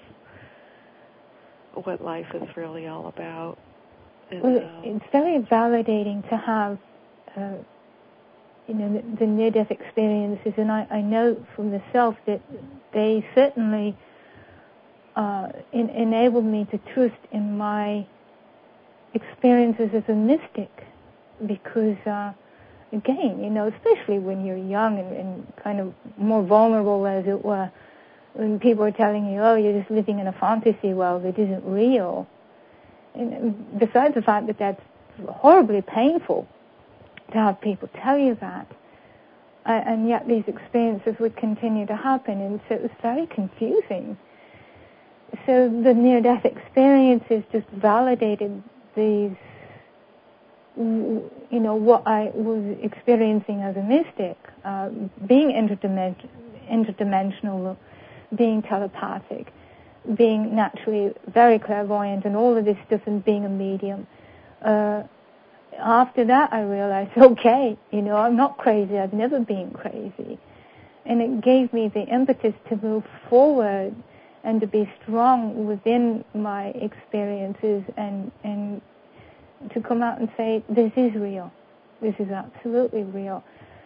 what life is really all about. And, it's very validating to have, the near-death experiences, and I know from the self that they certainly enabled me to trust in my experiences as a mystic, because again, especially when you're young and kind of more vulnerable, as it were, when people are telling you, oh, you're just living in a fantasy world that isn't real. And besides the fact that that's horribly painful to have people tell you that, and yet these experiences would continue to happen, and so it was very confusing. So the near-death experiences just validated these, what I was experiencing as a mystic, being interdimensional, being telepathic, being naturally very clairvoyant, and all of this stuff, and being a medium. After that, I realized, okay, I'm not crazy. I've never been crazy. And it gave me the impetus to move forward and to be strong within my experiences and to come out and say, this is real. This is absolutely real.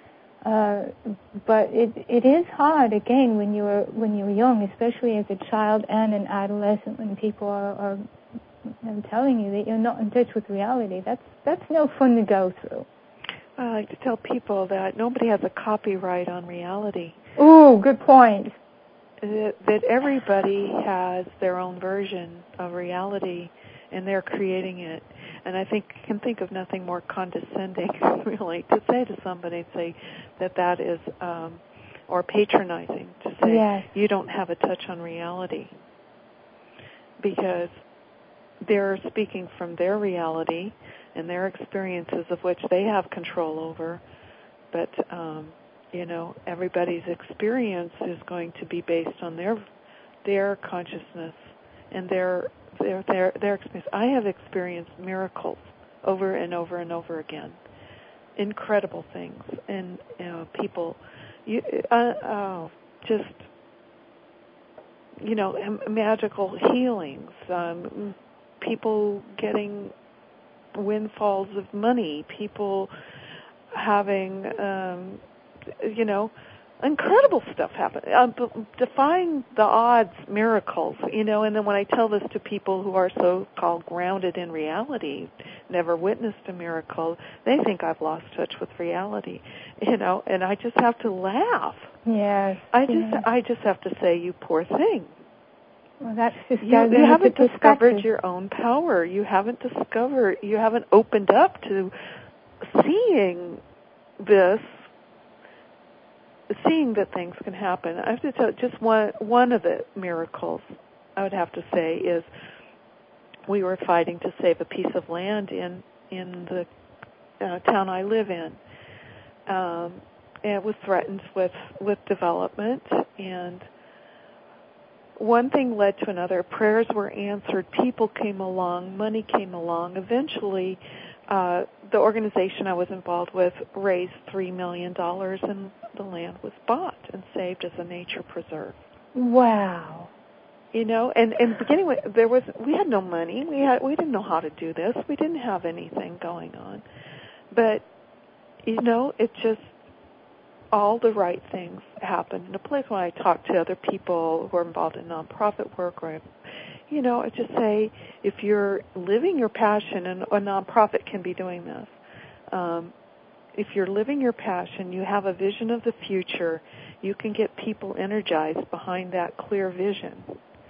But it is hard, again, when you're young, especially as a child and an adolescent, when people are telling you that you're not in touch with reality. That's no fun to go through. I like to tell people that nobody has a copyright on reality. Ooh, good point. That everybody has their own version of reality, and they're creating it. And I can think of nothing more condescending, really, to say to somebody, say that is, or patronizing, to say, you don't have a touch on reality. Because they're speaking from their reality and their experiences of which they have control over. But, everybody's experience is going to be based on their consciousness and their experience. I have experienced miracles over and over and over again. Incredible things, and people, magical healings, people getting windfalls of money, people having, incredible stuff happen, defying the odds miracles, and then when I tell this to people who are so-called grounded in reality, never witnessed a miracle, they think I've lost touch with reality, and I just have to laugh. Yes. I just have to say, you poor thing. Well, that's just you haven't discovered your own power. You haven't opened up to seeing this, seeing that things can happen. I have to tell just one of the miracles I would have to say is we were fighting to save a piece of land in the town I live in. It was threatened with development, and one thing led to another. Prayers were answered. People came along. Money came along. Eventually, the organization I was involved with raised $3 million, and the land was bought and saved as a nature preserve. Wow. And beginning with, we had no money. We didn't know how to do this. We didn't have anything going on. But, it just, all the right things happened. In a place when I talk to other people who are involved in nonprofit work, or, I just say, if you're living your passion, and a nonprofit can be doing this, if you're living your passion, you have a vision of the future, you can get people energized behind that clear vision.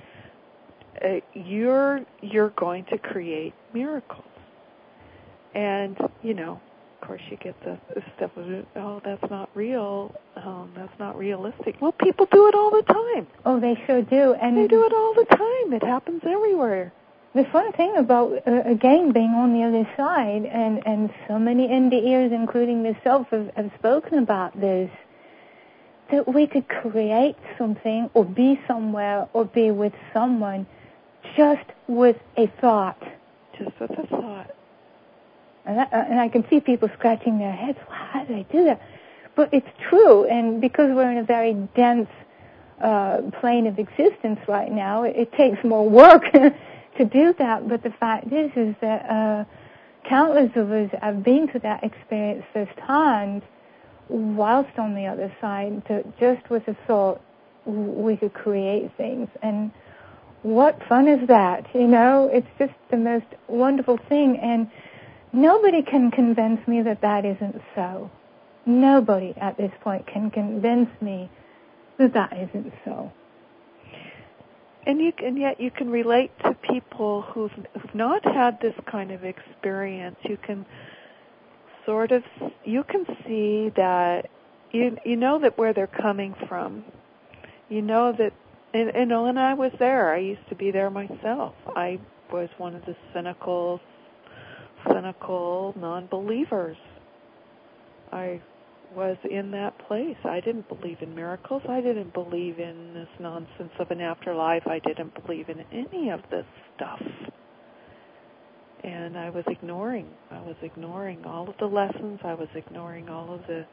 You're going to create miracles. And, of course you get the stuff of, that's not real, that's not realistic. Well, people do it all the time. Oh, they sure do. And they do it all the time. It happens everywhere. The fun thing about, again, being on the other side, and so many in the ears, including myself, have spoken about this, that we could create something, or be somewhere, or be with someone, just with a thought. Just with a thought. And I can see people scratching their heads. Wow, how do they do that? But it's true, and because we're in a very dense plane of existence right now, it takes more work to do that. But the fact is that countless of us have been to that experience firsthand, whilst on the other side, that just with a thought we could create things. And what fun is that? It's just the most wonderful thing. And nobody can convince me that isn't so. Nobody at this point can convince me that isn't so. And yet you can relate to people who've not had this kind of experience. You can see that you know that where they're coming from. You know that, and I was there. I used to be there myself. I was one of the cynical non-believers. I was in that place. I didn't believe in miracles. I didn't believe in this nonsense of an afterlife. I didn't believe in any of this stuff. And I was ignoring all of the lessons. I was ignoring all of the,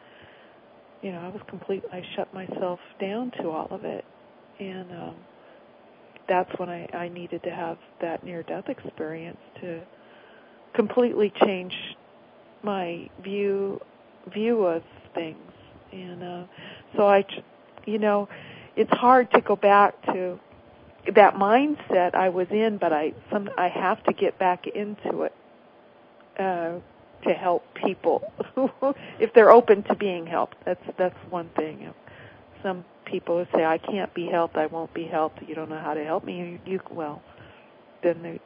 I shut myself down to all of it. And that's when I needed to have that near-death experience to completely change my view of things. And so it's hard to go back to that mindset I was in, but I have to get back into it to help people if they're open to being helped. That's one thing. Some people say, I can't be helped, I won't be helped, you don't know how to help me. Then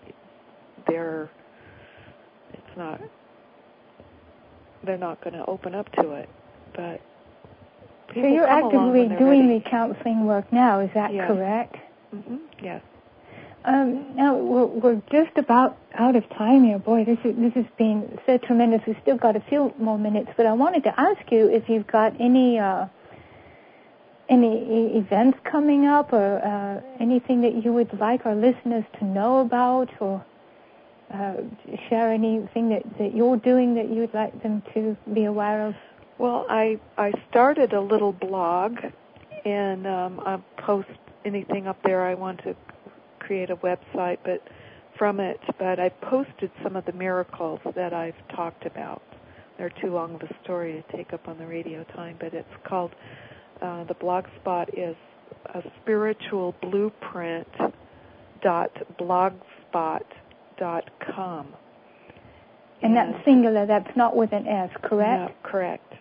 they're not going to open up to it. But so you're actively doing the counseling work now, is that correct? Mm-hmm. Yes. Now we're just about out of time here. Boy, this has been so tremendous. We've still got a few more minutes, but I wanted to ask you if you've got any events coming up, or anything that you would like our listeners to know about, or. share anything that you're doing that you'd like them to be aware of? Well, I started a little blog, and I post anything up there. I want to create a website, but I posted some of the miracles that I've talked about. They're too long of a story to take up on the radio time, but it's called, the blog spot is a spiritualblueprint.blogspot.com. And that's singular, that's not with an S, correct? No, correct.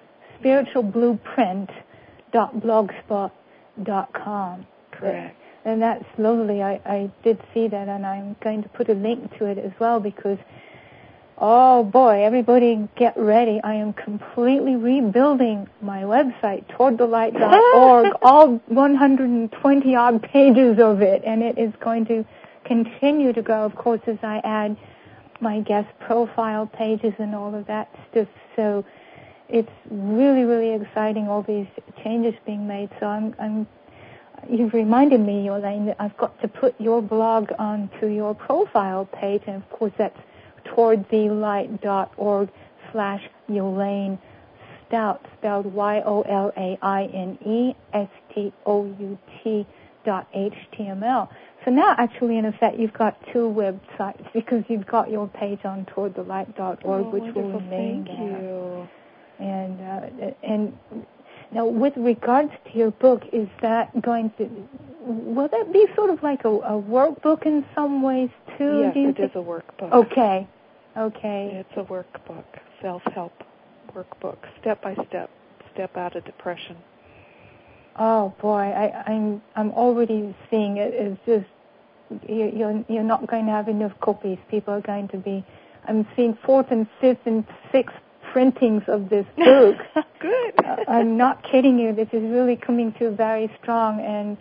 spiritualblueprint.blogspot.com. Correct. And that's lovely. I did see that, and I'm going to put a link to it as well because, oh boy, everybody get ready. I am completely rebuilding my website, towardthelight.org, all 120-odd pages of it, and it is going to continue to go, of course, as I add my guest profile pages and all of that stuff. So it's really, really exciting, all these changes being made. So you've reminded me, Yolaine, that I've got to put your blog onto your profile page, and of course that's towardthelight.org/Yolaine Stout, spelled YOLAINESTOUT.HTML. So now, actually, in effect, you've got two websites because you've got your page on towardthelight.org, which will remain there. Thank you. And now, with regards to your book, is that will that be sort of like a workbook in some ways, too? Yes, it is a workbook. Okay. It's a workbook, self-help workbook, step-by-step, step out of depression. Oh, boy, I'm already seeing it. It's just, you're not going to have enough copies. People are going to be, I'm seeing 4th and 5th and 6th printings of this book. Good. I'm not kidding you. This is really coming through very strong, and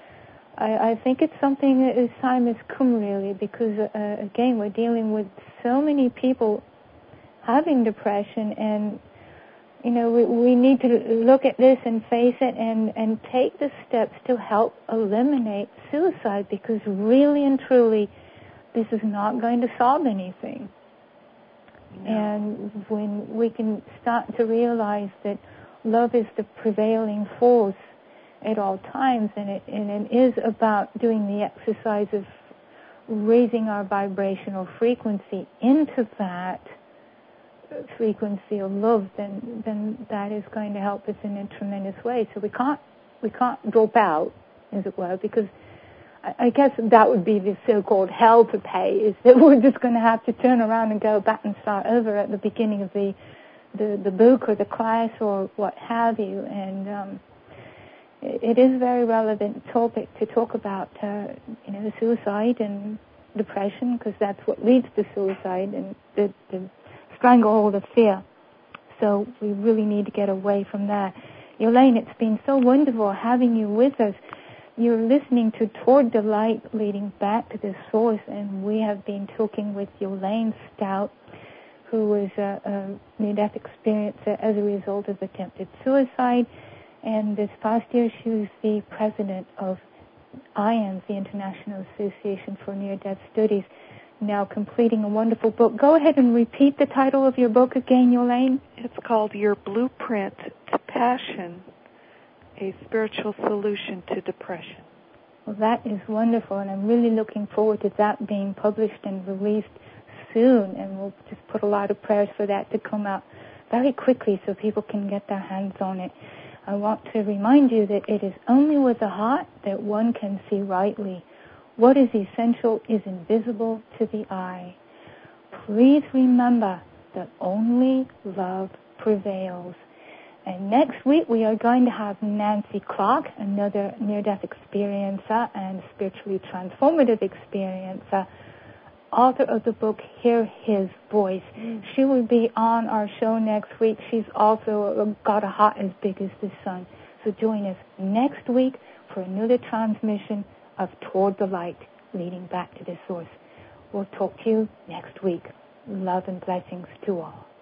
I think it's something that is time has come, really, because, again, we're dealing with so many people having depression, and, you know, we need to look at this and face it and take the steps to help eliminate suicide, because really and truly, this is not going to solve anything. No. And when we can start to realize that love is the prevailing force at all times, and it is about doing the exercise of raising our vibrational frequency into that frequency of love, then that is going to help us in a tremendous way. So we can't drop out, as it were, because I guess that would be the so-called hell to pay, is that we're just going to have to turn around and go back and start over at the beginning of the book or the class or what have you. And it is a very relevant topic to talk about, suicide and depression, because that's what leads to suicide and the stranglehold of fear. So we really need to get away from that. Yolaine, it's been so wonderful having you with us. You're listening to Toward the Light, leading back to the source, and we have been talking with Yolaine Stout, who was a near-death experiencer as a result of attempted suicide. And this past year, she was the president of IANDS, the International Association for Near-Death Studies, now completing a wonderful book. Go ahead and repeat the title of your book again, Yolaine. It's called Your Blueprint to Passion, a Spiritual Solution to Depression. Well, that is wonderful, and I'm really looking forward to that being published and released soon, and we'll just put a lot of prayers for that to come out very quickly so people can get their hands on it. I want to remind you that it is only with the heart that one can see rightly. What is essential is invisible to the eye. Please remember that only love prevails. And next week we are going to have Nancy Clark, another near-death experiencer and spiritually transformative experiencer, author of the book Hear His Voice. She will be on our show next week. She's also got a heart as big as the sun. So join us next week for another transmission of Toward the Light, leading back to the source. We'll talk to you next week. Love and blessings to all.